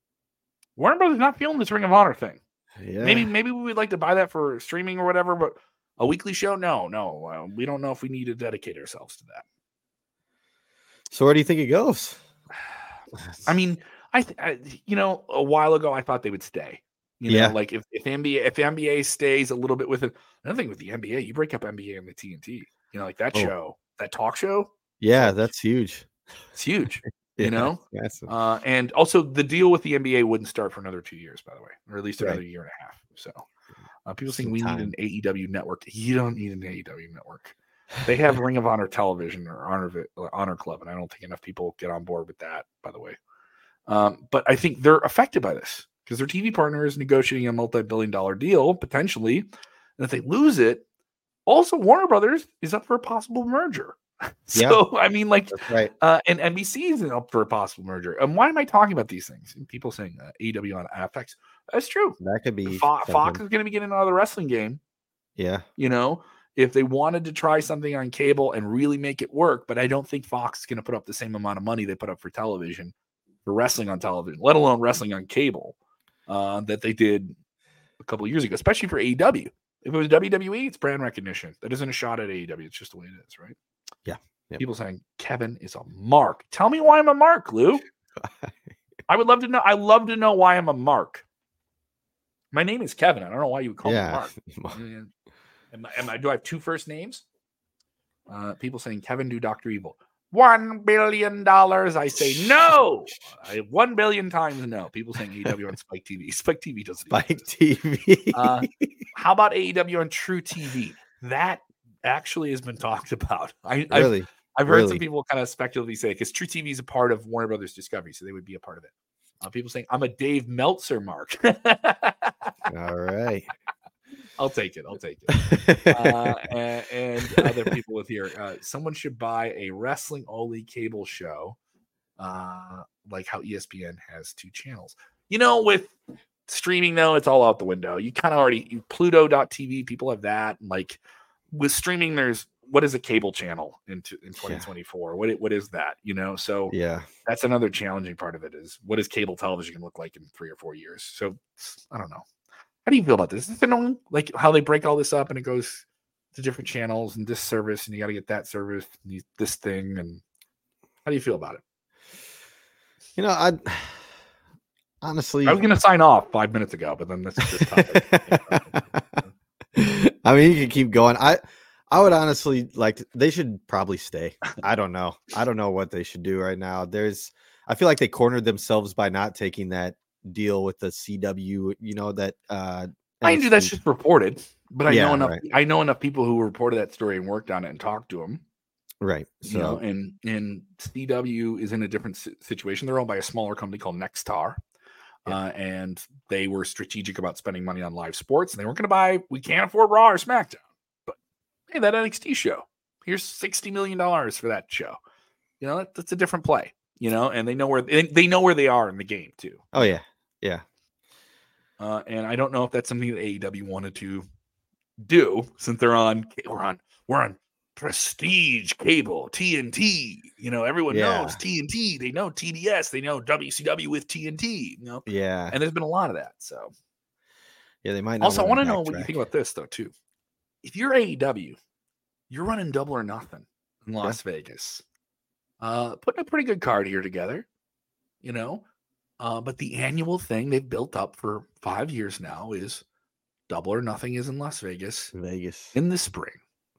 Warner Brothers not feeling this Ring of Honor thing. Yeah. Maybe maybe we would like to buy that for streaming or whatever, but a weekly show, no, no. Uh, we don't know if we need to dedicate ourselves to that. So where do you think it goes? I mean, I, th- I you know, a while ago I thought they would stay. You know, yeah. like if, if N B A if the N B A stays a little bit with it. Another thing with the N B A, you break up N B A and the T N T. You know, like that oh. show, that talk show. Yeah, that's huge. It's huge. yeah, you know, massive. Uh, and also the deal with the N B A wouldn't start for another two years, by the way, or at least another right. year and a half. So uh, people Some think we time. need an A E W network. You don't need an A E W network. They have Ring of Honor Television or Honor Honor Club, and I don't think enough people get on board with that, by the way. Um, but I think they're affected by this because their T V partner is negotiating a multi-billion dollar deal, potentially. And if they lose it, also Warner Brothers is up for a possible merger. So, yeah. I mean, like, That's right. Uh, and N B C is up for a possible merger. And why am I talking about these things? And people saying uh, A E W on F X. That's true. That could be. Fo- Fox is going to be getting another wrestling game. Yeah. You know, if they wanted to try something on cable and really make it work, but I don't think Fox is going to put up the same amount of money they put up for television, for wrestling on television, let alone wrestling on cable, uh, that they did a couple of years ago, especially for A E W. If it was W W E, it's brand recognition. That isn't a shot at A E W. It's just the way it is, right? Yeah. Yep. People saying Kevin is a mark. Tell me why I'm a mark, Lou. I would love to know. I love to know why I'm a mark. My name is Kevin. I don't know why you would call yeah. me Mark. Am I, am I, do I have two first names? Uh, people saying Kevin do Doctor Evil. One billion dollars. I say no. I have one billion times no. People saying A E W on Spike T V. Spike T V doesn't. Spike T V. uh, how about A E W on True T V? That actually has been talked about. I really. I've, I've heard really? some people kind of speculatively say because True T V is a part of Warner Brothers Discovery, so they would be a part of it. Uh, people saying I'm a Dave Meltzer mark. All right. I'll take it. I'll take it. Uh, and, and other people with here, uh, someone should buy a wrestling only cable show, uh, like how E S P N has two channels. You know, with streaming though, it's all out the window. You kind of already Pluto dot T V. People have that. Like with streaming, there's what is a cable channel in in twenty twenty-four? Yeah. What what is that? You know, so yeah, that's another challenging part of it. Is what is cable television going to look like in three or four years? So I don't know. How do you feel about this? Is it annoying? Like how they break all this up and it goes to different channels and this service and you got to get that service, and this thing, and how do you feel about it? You know, I honestly, I was going to sign off five minutes ago, but then this is topic. I mean, you can keep going. I, I would honestly like. They should probably stay. I don't know. I don't know what they should do right now. There's. I feel like they cornered themselves by not taking that deal with the C W. You know that. uh I knew that's just reported, but I yeah, know enough. Right. I know enough people who reported that story and worked on it and talked to them. Right. So, you know, and and C W is in a different situation. They're owned by a smaller company called Nexstar. Yeah. Uh, and they were strategic about spending money on live sports, and they weren't going to buy. We can't afford Raw or SmackDown, but hey, that N X T show. Here's sixty million dollars for that show. You know, that, that's a different play. You know, and they know where they, they know where they are in the game too. Oh yeah, yeah. Uh, and I don't know if that's something that A E W wanted to do since they're on. We're on. We're on Prestige Cable, T N T. You know, everyone yeah. knows T N T. They know T D S. They know W C W with T N T. You know, yeah. And there's been a lot of that. So, yeah, they might. Also, I want to know what you think about this though too. If you're A E W, you're running Double or Nothing in Las yeah. Vegas, uh, putting a pretty good card here together. You know, uh, but the annual thing they've built up for five years now is Double or Nothing is in Las Vegas, Vegas in the spring.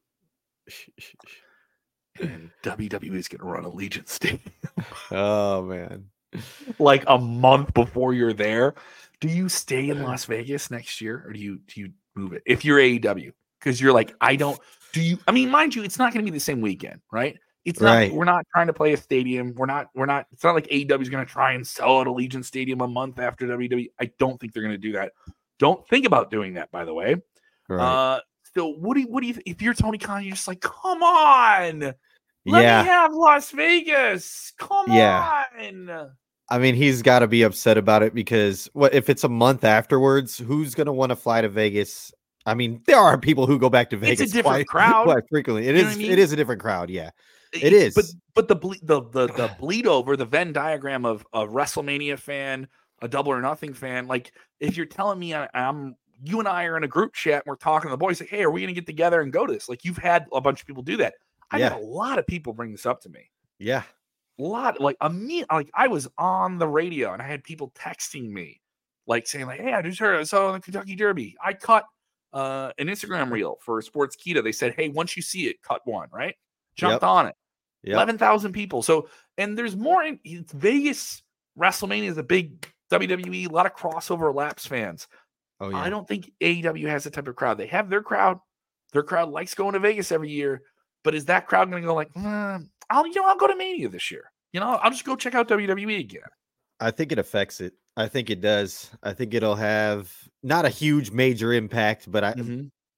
And W W E is going to run Allegiant Stadium. Oh man! Like a month before you're there, do you stay in Las Vegas next year, or do you do you move it if you're A E W? Because you're like, I don't. Do you? I mean, mind you, it's not going to be the same weekend, right? It's not. Right. We're not trying to play a stadium. We're not. We're not. It's not like A E W is going to try and sell at Allegiant Stadium a month after W W E. I don't think they're going to do that. Don't think about doing that, by the way. Right. Uh, So what do you, what do you, if you're Tony Khan, you're just like, come on, let yeah. me have Las Vegas. Come yeah. on. I mean, he's got to be upset about it because what if it's a month afterwards? Who's going to want to fly to Vegas? I mean, there are people who go back to Vegas it's a different quite, crowd. quite frequently. It you is. I mean? It is a different crowd. Yeah, it it's, is. But but the ble- the the the bleed over, the Venn diagram of a WrestleMania fan, a Double or Nothing fan. Like if you're telling me I, I'm. You and I are in a group chat and we're talking to the boys like, hey, are we going to get together and go to this? Like you've had a bunch of people do that. I yeah. had a lot of people bring this up to me. Yeah. A lot. Like a me, like I was on the radio and I had people texting me like saying like, hey, I just heard I saw the Kentucky Derby. I cut uh, an Instagram reel for Sportskeeda. They said, hey, once you see it, cut one, right? Jumped yep. on it. Yep. eleven thousand people. So, and there's more in it's Vegas. WrestleMania is a big W W E, a lot of crossover Laps fans. Oh, yeah. I don't think A E W has the type of crowd. They have their crowd. Their crowd likes going to Vegas every year. But is that crowd going to go like, mm, I'll you know I'll go to Mania this year. You know, I'll just go check out W W E again. I think it affects it. I think it does. I think it'll have not a huge major impact, but I, mm-hmm.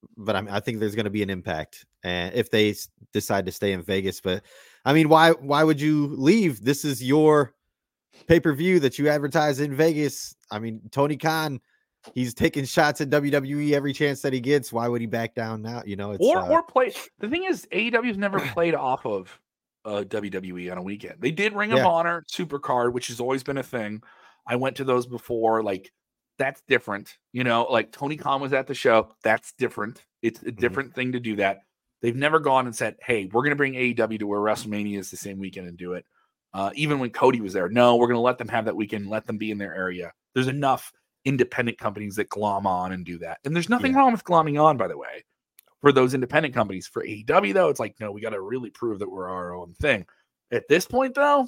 but I mean, I think there's going to be an impact, and if they s- decide to stay in Vegas. But I mean, why why would you leave? This is your pay per view that you advertise in Vegas. I mean, Tony Khan, he's taking shots at W W E every chance that he gets. Why would he back down now? You know, it's or uh, or play. The thing is, A E W's never played off of uh, W W E on a weekend. They did Ring Yeah. of Honor, Supercard, which has always been a thing. I went to those before. Like, that's different. You know, like Tony Khan was at the show. That's different. It's a different thing to do that. They've never gone and said, hey, we're going to bring A E W to where WrestleMania is the same weekend and do it. Uh, even when Cody was there, no, we're going to let them have that weekend, let them be in their area. There's enough independent companies that glom on and do that. And there's nothing Yeah. wrong with glomming on, by the way, for those independent companies. For A E W, though, it's like, no, we got to really prove that we're our own thing. At this point, though,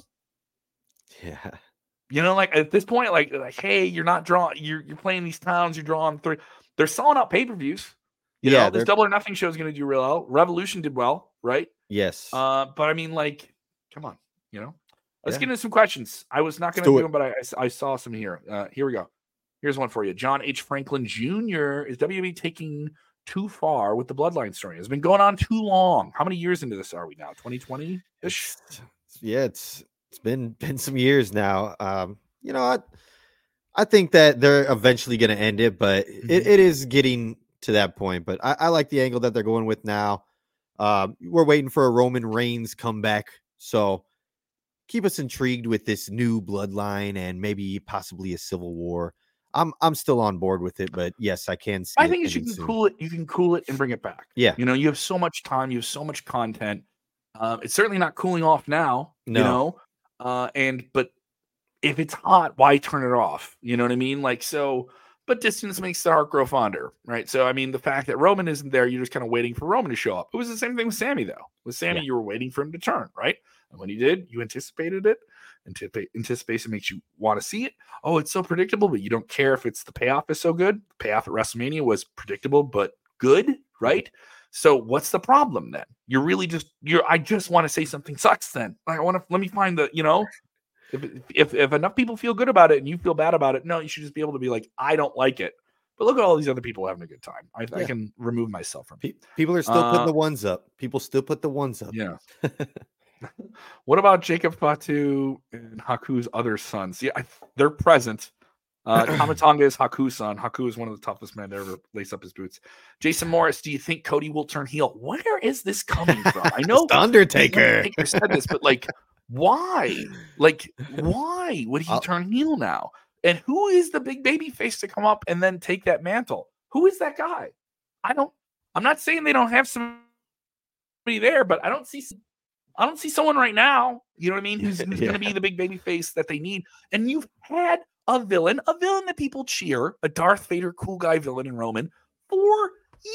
yeah, you know, like at this point, like, like hey, you're not drawing, you're, you're playing these towns, you're drawing three. They're selling out pay-per-views. You yeah. know, this they're- Double or Nothing show is going to do real well. Revolution did well, right? Yes. Uh, but I mean, like, come on, you know. Let's Yeah. get into some questions. I was not going Let's to do do it. them, but I, I, I saw some here. Uh, here we go. Here's one for you. John H. Franklin Junior Is W W E taking too far with the Bloodline story? It's been going on too long. How many years into this are we now? twenty twenty-ish? It's- yeah, it's it's been been some years now. Um, you know, I I think that they're eventually going to end it, but Mhm. it, it is getting to that point. But I, I like the angle that they're going with now. Um, we're waiting for a Roman Reigns comeback, so keep us intrigued with this new bloodline and maybe possibly a civil war. I'm I'm still on board with it, but yes, I can see. I it think you ending can soon. cool it. You can cool it and bring it back. Yeah. You know, you have so much time. You have so much content. Um, it's certainly not cooling off now. No. You know, uh, and but if it's hot, why turn it off? You know what I mean? Like so. But distance makes the heart grow fonder, right? So I mean, the fact that Roman isn't there, you're just kind of waiting for Roman to show up. It was the same thing with Sammy, though. With Sammy, Yeah. you were waiting for him to turn, right? And when he did, you anticipated it. Antip- Anticipation makes you want to see it. Oh, it's so predictable, but you don't care if it's the payoff is so good. The payoff at WrestleMania was predictable but good, right? So what's the problem then? You're really just you're. I just want to say something sucks. Then I want to let me find the you know. If, if if enough people feel good about it and you feel bad about it, no, you should just be able to be like, I don't like it. But look at all these other people having a good time. I, I Yeah. can remove myself from it. Pe- People are still Uh, putting the ones up. People still put the ones up. Yeah. What about Jacob Fatu and Haku's other sons? Yeah, I, they're present. Uh, Kamatonga is Haku's son. Haku is one of the toughest men to ever lace up his boots. Jason Morris, do you think Cody will turn heel? Where is this coming from? I know It's the Undertaker. the Undertaker said this, but like, why? Like, why would he I'll- turn heel now? And who is the big baby face to come up and then take that mantle? Who is that guy? I don't. I'm not saying they don't have somebody there, but I don't see. I don't see someone right now. You know what I mean? Who's, who's Yeah. going to be the big baby face that they need? And you've had a villain, a villain that people cheer, a Darth Vader cool guy villain in Roman for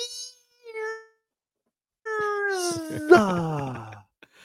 years. Ah.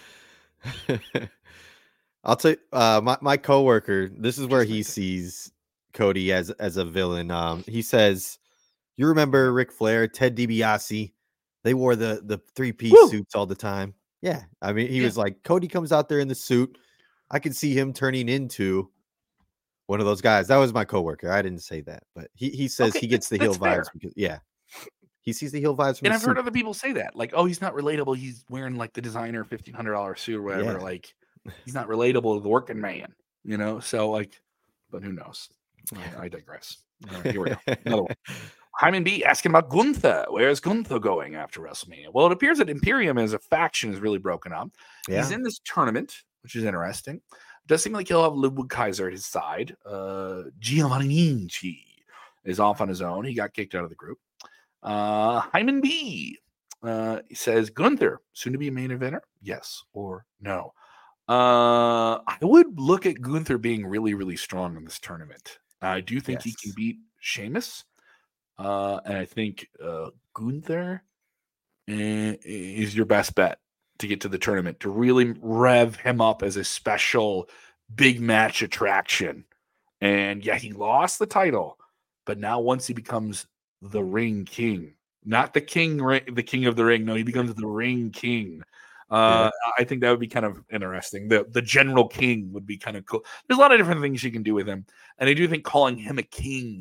I'll tell you, uh, my, my coworker, this is where he sees Cody as as a villain. Um, he says, you remember Ric Flair, Ted DiBiase? They wore the the three-piece Woo! suits all the time. Yeah. I mean, he Yeah. was like, Cody comes out there in the suit. I could see him turning into one of those guys. That was my coworker. I didn't say that, but he, he says Okay, he gets the that's- heel that's vibes fair. because yeah. He sees the heel vibes from And the I've heard suit. other people say that. Like, oh, he's not relatable. He's wearing like the designer fifteen hundred dollars suit or whatever. Yeah. Like, he's not relatable to the working man, you know? So, like, but who knows? I, I digress. All right, here we go. Another one. Hyman B asking about Gunther. Where's Gunther going after WrestleMania? Well, it appears that Imperium as a faction is really broken up. Yeah. He's in this tournament, which is interesting. It does seem like he'll have Ludwig Kaiser at his side. Uh, Giovanni Vinci is off on his own. He got kicked out of the group. Uh, Hyman B uh, he says Gunther soon to be a main eventer. Yes or no? Uh, I would look at Gunther being really, really strong in this tournament. I do think he can Yes. beat Sheamus. Uh, and I think uh, Gunther eh, is your best bet to get to the tournament, to really rev him up as a special big match attraction. And yeah, he lost the title, but now once he becomes the Ring King, not the king, ri- the king of the ring. No, he becomes the Ring King. Uh, I think that would be kind of interesting. The the General King would be kind of cool. There's a lot of different things you can do with him, and I do think calling him a king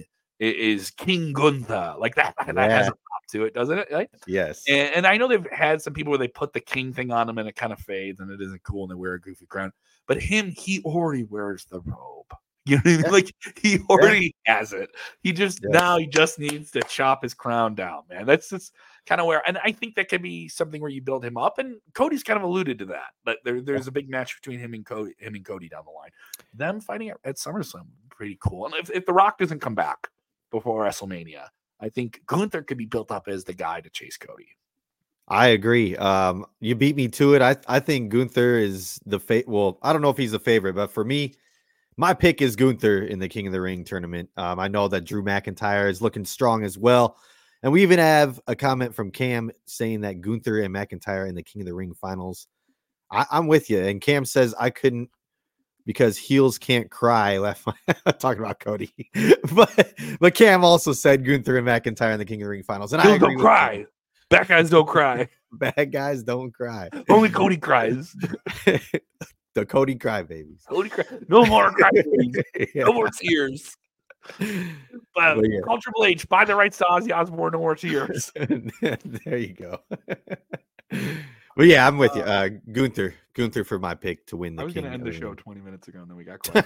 is King Gunther. Like that, that Yeah. has a pop to it, doesn't it? Right? Yes. And, and I know they've had some people where they put the king thing on him and it kind of fades and it isn't cool and they wear a goofy crown. But him, he already wears the robe. You know what I mean? Yeah. Like he already yeah. has it. He just yeah. now he just needs to chop his crown down, man. That's just kind of where, and I think that could be something where you build him up. And Cody's kind of alluded to that. But there, there's a big match between him and Cody, him and Cody down the line. Them fighting at, at SummerSlam, pretty cool. And if, if The Rock doesn't come back before WrestleMania, I think Gunther could be built up as the guy to chase Cody. I agree. Um, you beat me to it. I I think Gunther is the fa- well, I don't know if he's the favorite, but for me, my pick is Gunther in the King of the Ring tournament. Um, I know that Drew McIntyre is looking strong as well. And we even have a comment from Cam saying that Gunther and McIntyre in the King of the Ring finals. I, I'm with you. And Cam says I couldn't because heels can't cry. Left talking about Cody. but but Cam also said Gunther and McIntyre in the King of the Ring finals. And heels I agree don't cry. Cam. Bad guys don't cry. Bad guys don't cry. Only Cody cries. The Cody crybabies. Cody cry. No more crybabies. yeah. No more tears. But Well, yeah. call Triple H. Buy the rights to Ozzy Osbourne. No more tears. There you go. Well, yeah, I'm with you. Uh, Gunther. Gunther for my pick to win the I was going to King end of the the show Ring. twenty minutes ago, and then we got quiet.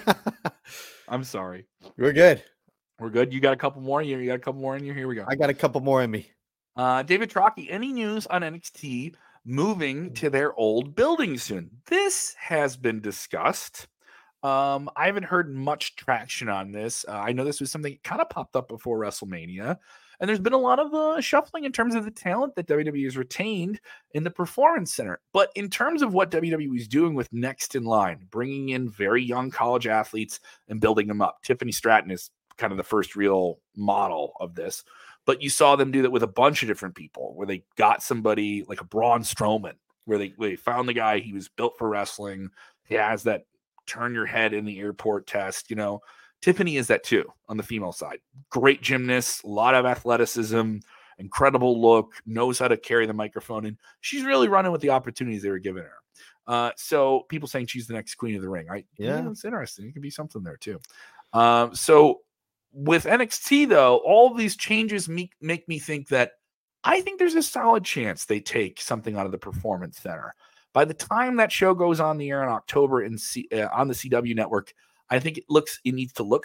I'm sorry. We're good. We're good. You got a couple more? You got a couple more in you? Here we go. I got a couple more in me. Uh, David Trocchi, any news on N X T moving to their old building soon? This has been discussed. Um, I haven't heard much traction on this. Uh, I know this was something that kind of popped up before WrestleMania, and there's been a lot of uh, shuffling in terms of the talent that W W E has retained in the Performance Center. But in terms of what W W E is doing with Next in Line, bringing in very young college athletes and building them up. Tiffany Stratton is kind of the first real model of this. But you saw them do that with a bunch of different people, where they got somebody like a Braun Strowman, where they, where they found the guy, he was built for wrestling. He has that turn your head in the airport test. You know, Tiffany is that too on the female side. Great gymnast, a lot of athleticism, incredible look, knows how to carry the microphone. And she's really running with the opportunities they were giving her. Uh, so people saying she's the next queen of the ring. I, yeah, yeah, it's interesting. It could be something there too. Um, so, with N X T, though, all of these changes make, make me think that I think there's a solid chance they take something out of the Performance Center. By the time that show goes on the air in October in C, uh, on the C W network, I think it looks it needs to look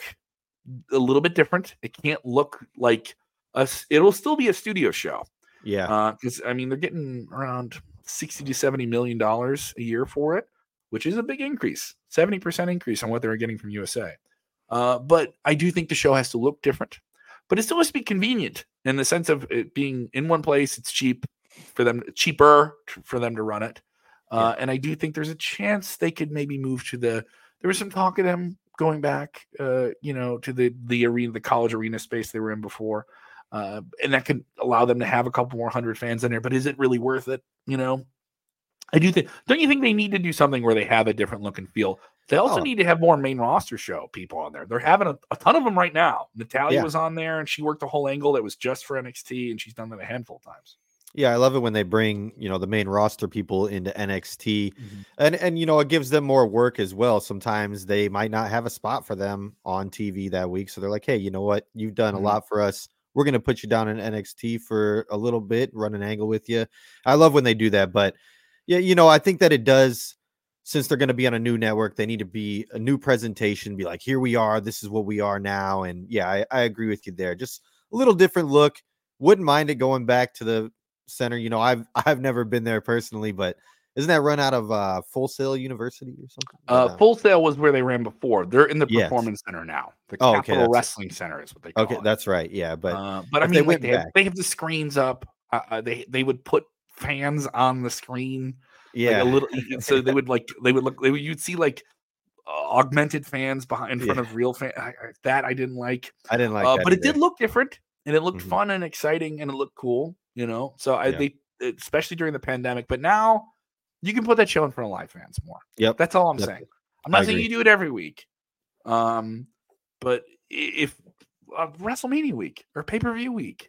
a little bit different. It can't look like a, it'll still be a studio show. Yeah, because uh, I mean they're getting around sixty to seventy million dollars a year for it, which is a big increase, seventy percent increase on what they were getting from U S A. Uh, but I do think the show has to look different, but it still has to be convenient in the sense of it being in one place. It's cheap for them, cheaper for them to run it. Uh, yeah. And I do think there's a chance they could maybe move to the, there was some talk of them going back, uh, you know, to the, the arena, the college arena space they were in before. Uh, and that could allow them to have a couple more hundred fans in there, but is it really worth it? You know, I do think, don't you think they need to do something where they have a different look and feel? They also oh. need to have more main roster show people on there. They're having a, a ton of them right now. Natalya yeah. was on there and she worked a whole angle that was just for N X T, and she's done that a handful of times. Yeah, I love it when they bring, you know, the main roster people into N X T. Mm-hmm. And, and, you know, it gives them more work as well. Sometimes they might not have a spot for them on T V that week. So they're like, hey, you know what? You've done mm-hmm. a lot for us. We're going to put you down in N X T for a little bit, run an angle with you. I love when they do that. But, yeah, you know, I think that it does. Since they're going to be on a new network, they need to be a new presentation, be like, here we are. This is what we are now. And yeah, I, I agree with you there. Just a little different look. Wouldn't mind it going back to the center. You know, I've, I've never been there personally, but isn't that run out of uh, Full Sail University or something? Uh, no. Full Sail was where they ran before. They're in the yes. Performance Center now. The oh, Capital okay, Wrestling Center is what they call okay, it. Okay, that's right. Yeah, but uh, but I mean, they, like went they, have, they have the screens up. Uh, they they would put fans on the screen. Yeah, like a little. So they would like they would look. They would, you'd see like uh, augmented fans behind in front yeah. of real fans. That I didn't like. I didn't like, uh, that but either. It did look different, and it looked mm-hmm. fun and exciting, and it looked cool. You know, so I yeah. they especially during the pandemic. But now you can put that show in front of live fans more. Yep, that's all I'm yep. saying. I'm not I saying agree. you do it every week, um, but if uh, WrestleMania week or pay per view week,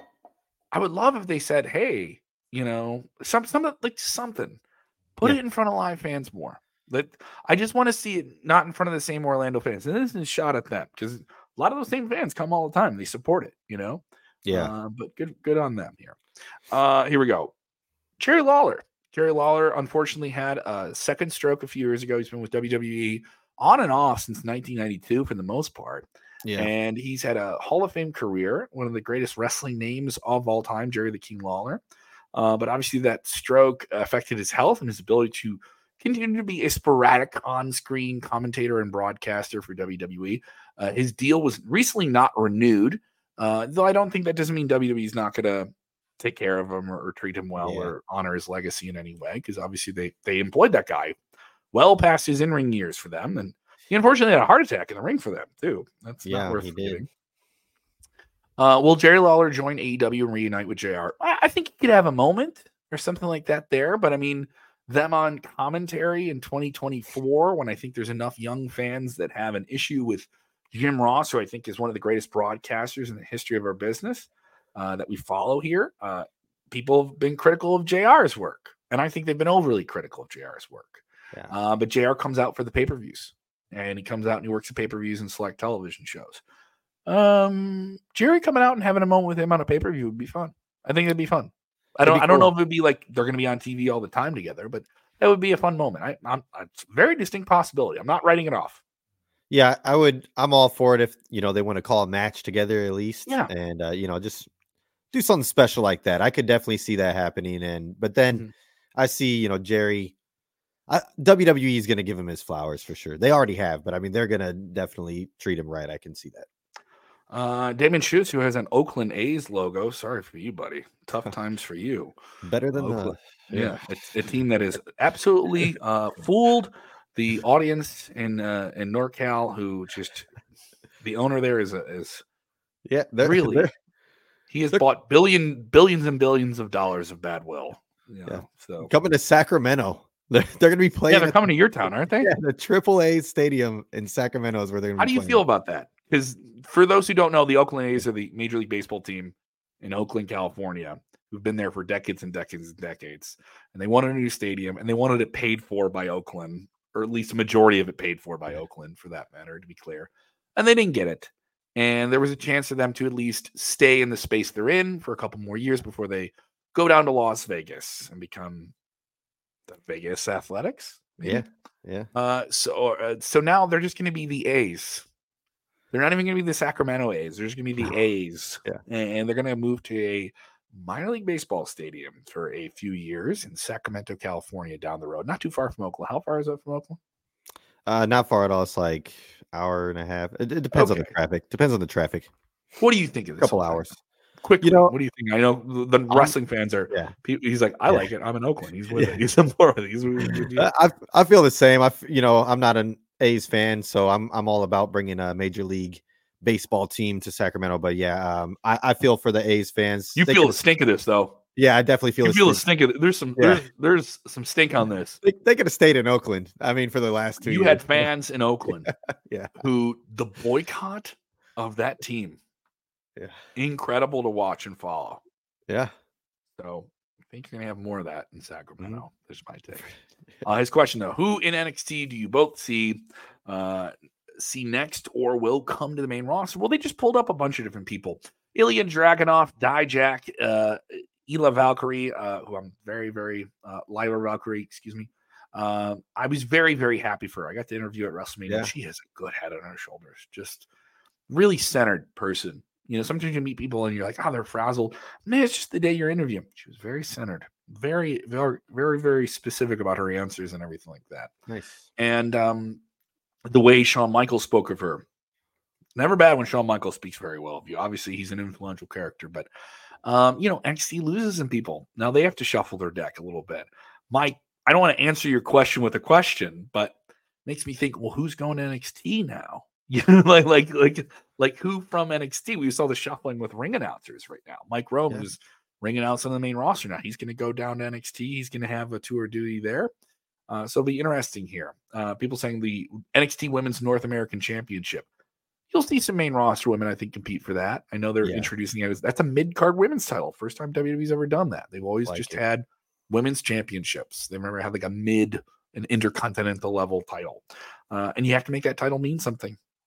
I would love if they said, "Hey, you know, some some like something." Put yeah. it in front of live fans more. Like, I just want to see it not in front of the same Orlando fans. And this is a shot at them because a lot of those same fans come all the time. They support it, you know? Yeah. Uh, but good, good on them here. Uh, here we go. Jerry Lawler. Jerry Lawler, unfortunately, had a second stroke a few years ago. He's been with W W E on and off since nineteen ninety-two for the most part. Yeah. And he's had a Hall of Fame career, one of the greatest wrestling names of all time, Jerry the King Lawler. Uh, but obviously that stroke affected his health and his ability to continue to be a sporadic on-screen commentator and broadcaster for W W E. Uh, his deal was recently not renewed, uh, though I don't think that doesn't mean W W E is not going to take care of him or, or treat him well yeah. or honor his legacy in any way, because obviously they they employed that guy well past his in-ring years for them, and he unfortunately had a heart attack in the ring for them too. That's yeah, not worth he forgetting. did. Uh, will Jerry Lawler join A E W and reunite with J R? I, I think he could have a moment or something like that there, but I mean, them on commentary in twenty twenty-four, when I think there's enough young fans that have an issue with Jim Ross, who I think is one of the greatest broadcasters in the history of our business, uh, that we follow here. Uh, people have been critical of J R's work, and I think they've been overly critical of J R's work. Yeah. Uh, but J R comes out for the pay-per-views, and he comes out and he works the pay-per-views and select television shows. Um, Jerry coming out and having a moment with him on a pay-per-view would be fun. I think it'd be fun. I don't. I don't cool. know if it'd be like they're going to be on T V all the time together, but that would be a fun moment. I, I'm. It's a very distinct possibility. I'm not writing it off. Yeah, I would. I'm all for it if you know they want to call a match together at least. Yeah, and uh, you know just do something special like that. I could definitely see that happening. And but then mm-hmm. I see you know Jerry. I, W W E is going to give him his flowers for sure. They already have, but I mean they're going to definitely treat him right. I can see that. Uh, Damon Schutz, who has an Oakland A's logo. Sorry for you, buddy. Tough times for you. Better than Oakland. the, yeah. yeah. It's a team that is absolutely uh, fooled the audience in uh, in NorCal, who just the owner there is a, is yeah they're, really they're, he has bought billion billions and billions of dollars of bad will. You know, yeah. So coming to Sacramento. They're, they're going to be playing. Yeah, they're coming to your town, aren't they? Yeah, the Triple A Stadium in Sacramento is where they're going to How be do you playing. feel about that? Because for those who don't know, the Oakland A's are the Major League Baseball team in Oakland, California, who've been there for decades and decades and decades. And they wanted a new stadium, and they wanted it paid for by Oakland, or at least a majority of it paid for by Oakland, for that matter, to be clear. And they didn't get it. And there was a chance for them to at least stay in the space they're in for a couple more years before they go down to Las Vegas and become the Vegas Athletics. Maybe? Yeah, yeah. Uh, so, uh, so now they're just going to be the A's. They're not even going to be the Sacramento A's. They're just going to be the A's. Yeah. And they're going to move to a minor league baseball stadium for a few years in Sacramento, California, down the road. Not too far from Oakland. How far is it from Oakland? Uh, not far at all. It's like hour and a half. It, it depends okay. on the traffic. Depends on the traffic. What do you think of this? A couple hours. Quick, you know, what do you think? I know the, the wrestling fans are. Yeah. He's like, I yeah. like it. I'm in Oakland. He's with yeah. it. He's in Florida. He's. I I feel the same. I you know I'm not an A's fan, so I'm I'm all about bringing a major league baseball team to Sacramento. But yeah, um, I I feel for the A's fans. You they feel could, the stink of this, though. Yeah, I definitely feel. You the feel stink. the stink of it. There's some. Yeah. There's, there's some stink on this. They, they could have stayed in Oakland. I mean, for the last two. You years. had fans in Oakland. yeah. Who the boycott of that team. Yeah. Incredible to watch and follow. Yeah. So I think you're going to have more of that in Sacramento. Mm-hmm. There's my take. Uh, his question, though, who in N X T do you both see uh, see next or will come to the main roster? Well, they just pulled up a bunch of different people. Ilya Dragunov, Dijak, uh, Ela Valkyrie, uh, who I'm very, very, uh, Lyra Valkyrie, excuse me. Uh, I was very, very happy for her. I got to interview at WrestleMania. Yeah. She has a good head on her shoulders. Just really centered person. You know, sometimes you meet people and you're like, oh, they're frazzled. Man, it's just the day you're interviewing. She was very centered, very, very, very, very specific about her answers and everything like that. Nice. And um, the way Shawn Michaels spoke of her, never bad when Shawn Michaels speaks very well of you. Obviously, he's an influential character, but um, you know, N X T loses some people. Now they have to shuffle their deck a little bit. Mike, I don't want to answer your question with a question, but makes me think, well, who's going to N X T now? You know, like, like, like, like who from N X T? We saw the shuffling with ring announcers right now. Mike Rome yeah. is ring announcing on the main roster now. He's going to go down to N X T. He's going to have a tour duty there. Uh, so it'll be interesting here. Uh, people saying the N X T Women's North American Championship. You'll see some main roster women, I think, compete for that. I know they're yeah. introducing it as that's a mid-card women's title. First time W W E's ever done that. They've always like just it. had women's championships. They remember had like a mid, an intercontinental level title. Uh, and you have to make that title mean something.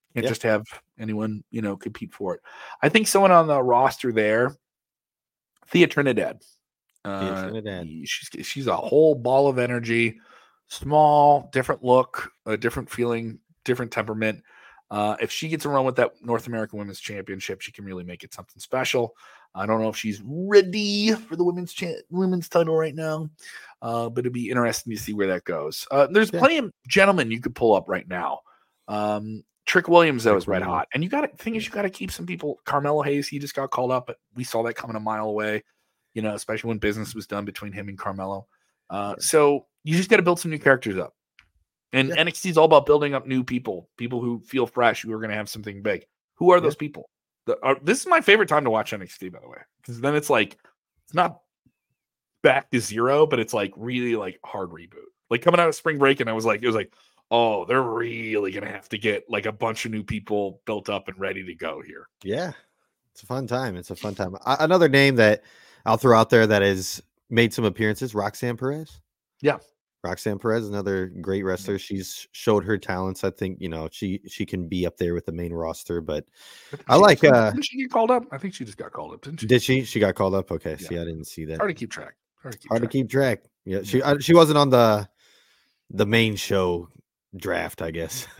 Can't Yeah. just have anyone, you know, compete for it. I think someone on the roster there, Thea Trinidad. Thea Uh, Trinidad. she's she's a whole ball of energy, small, different look, a different feeling, different temperament. Uh, if she gets a run with that North American Women's Championship, she can really make it something special. I don't know if she's ready for the women's cha- women's title right now, uh, but it'd be interesting to see where that goes. Uh, there's Yeah. plenty of gentlemen you could pull up right now. Um, Trick Williams, though, Trick is red Williams. hot. And you got to, thing is, Yeah. you got to keep some people. Carmelo Hayes, he just got called up, but we saw that coming a mile away, you know, especially when business was done between him and Carmelo. Uh, Yeah. So you just got to build some new characters up. And Yeah. N X T is all about building up new people, people who feel fresh, who are going to have something big. Who are Yeah. those people? The, are, this is my favorite time to watch N X T, by the way, because then it's like, it's not back to zero, but it's like really like hard reboot. Like coming out of spring break, and I was like, it was like, oh, they're really going to have to get like a bunch of new people built up and ready to go here. Yeah. It's a fun time. It's a fun time. I, another name that I'll throw out there that has made some appearances, Roxanne Perez. Yeah. Roxanne Perez, another great wrestler. She's showed her talents. I think, you know, she she can be up there with the main roster, but I, She- like didn't- uh didn't she get called up? I think she just got called up, didn't she? did she she got called up? Okay, Yeah. see, I didn't see that. Hard to keep track. Hard to keep Hard to track. keep track. Yeah, she I, she wasn't on the the main show draft, I guess.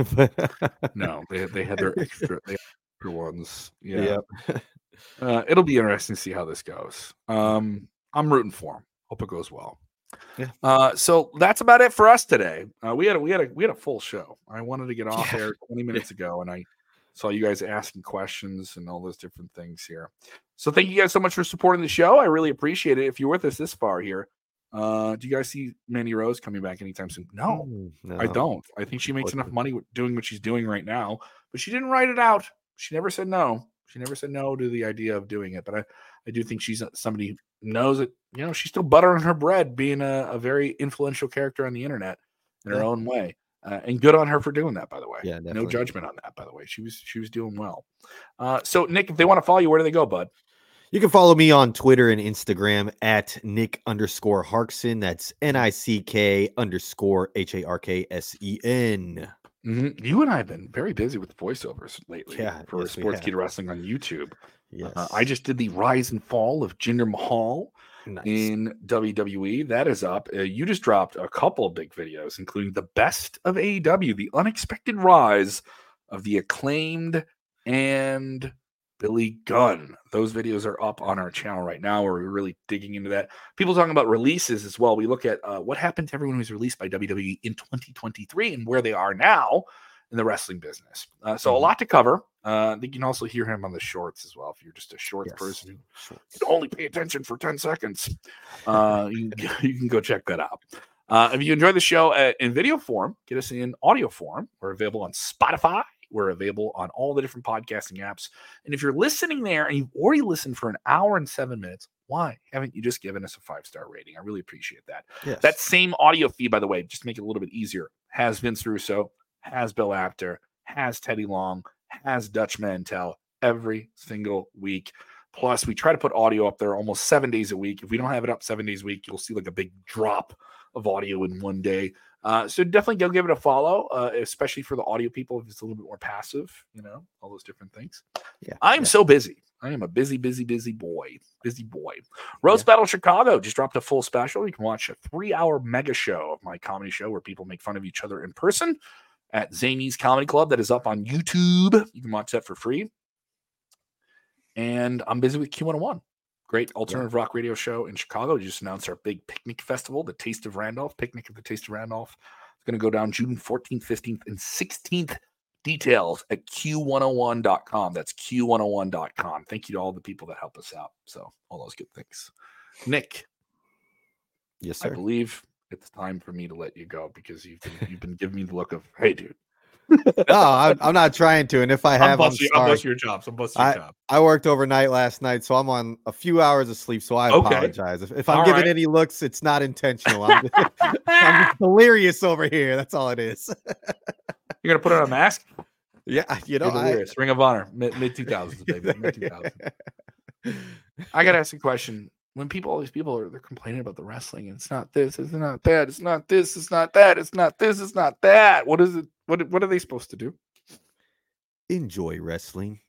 No, they they had their extra, they had extra ones. Yeah. Yep. Uh, it'll be interesting to see how this goes. Um, I'm rooting for him. Hope it goes well. Yeah. Uh, so that's about it for us today. Uh, we had a, we had a we had a full show. I wanted to get off Yeah. air twenty minutes ago, and I saw you guys asking questions and all those different things here. So thank you guys so much for supporting the show. I really appreciate it. If you're with us this far here, uh, do you guys see Mandy Rose coming back anytime soon? No, Mm, no. I don't. I think she makes enough Unfortunately. money with doing what she's doing right now, but she didn't write it out. She never said no. She never said no to the idea of doing it. But I, I do think she's somebody who knows it. You know, she's still buttering her bread, being a, a very influential character on the internet in her Yeah. own way. Uh, and good on her for doing that, by the way. Yeah, No definitely. judgment on that, by the way. She was she was doing well. Uh, so Nick, if they want to follow you, where do they go, bud? You can follow me on Twitter and Instagram at Nick underscore Harkson. That's N I C K underscore H A R K S E N. Mm-hmm. You and I have been very busy with voiceovers lately Yeah, for yes, we Sports have. Kid Wrestling on YouTube. Yes. Uh, I just did the rise and fall of Jinder Mahal nice. in W W E. That is up. Uh, you just dropped a couple of big videos, including the best of A E W, the unexpected rise of the Acclaimed and Billy Gunn. Those videos are up on our channel right now. We're really digging into that. People talking about releases as well. We look at uh, what happened to everyone who was released by W W E in twenty twenty-three and where they are now in the wrestling business. Uh, so Mhm. a lot to cover. Uh, you can also hear him on the shorts as well. If you're just a shorts Yes. person who Sure. can only pay attention for ten seconds, uh, you, you can go check that out. Uh, if you enjoy the show uh, in video form, get us in audio form. We're available on Spotify. We're available on all the different podcasting apps. And if you're listening there and you've already listened for an hour and seven minutes, why haven't you just given us a five-star rating? I really appreciate that. Yes. That same audio feed, by the way, just to make it a little bit easier, has Vince Russo, has Bill Apter, has Teddy Long, has Dutch Mantel every single week. Plus, we try to put audio up there almost seven days a week. If we don't have it up seven days a week, you'll see like a big drop of audio in one day. Uh, so definitely go give it a follow, uh, especially for the audio people if it's a little bit more passive, you know, all those different things. Yeah. I'm yeah. so busy. I am a busy, busy, busy boy. Busy boy. Roast Battle Chicago just dropped a full special. You can watch a three-hour mega show of my comedy show where people make fun of each other in person at Zany's Comedy Club. That is up on YouTube. You can watch that for free. And I'm busy with Q one oh one. Great alternative rock radio show in Chicago. We just announced our big picnic festival, the Taste of Randolph, Picnic at the Taste of Randolph. It's going to go down June fourteenth, fifteenth, and sixteenth. Details at Q one oh one dot com. That's Q one oh one dot com. Thank you to all the people that help us out. So all those good things. Nick, Yes, I sir. believe it's time for me to let you go because you've been, you've been giving me the look of, hey, dude. No, I'm, I'm not trying to. And if I I'm have, I'm, busting, I'm sorry. busting your chops. I'm busting your I, chops. I worked overnight last night, so I'm on a few hours of sleep. So I Okay. apologize. If, if I'm All giving right. any looks, it's not intentional. I'm just, I'm just delirious over here. That's all it is. You're going to put on a mask? Yeah, you know, You're I, delirious. Ring of Honor, mid two thousands, baby. Mid two thousands. I got to ask a question. When people, all these people are they're complaining about the wrestling, and it's not this, it's not that, it's not this, it's not that, it's not this, it's not that. What is it? What what are they supposed to do? enjoy wrestling.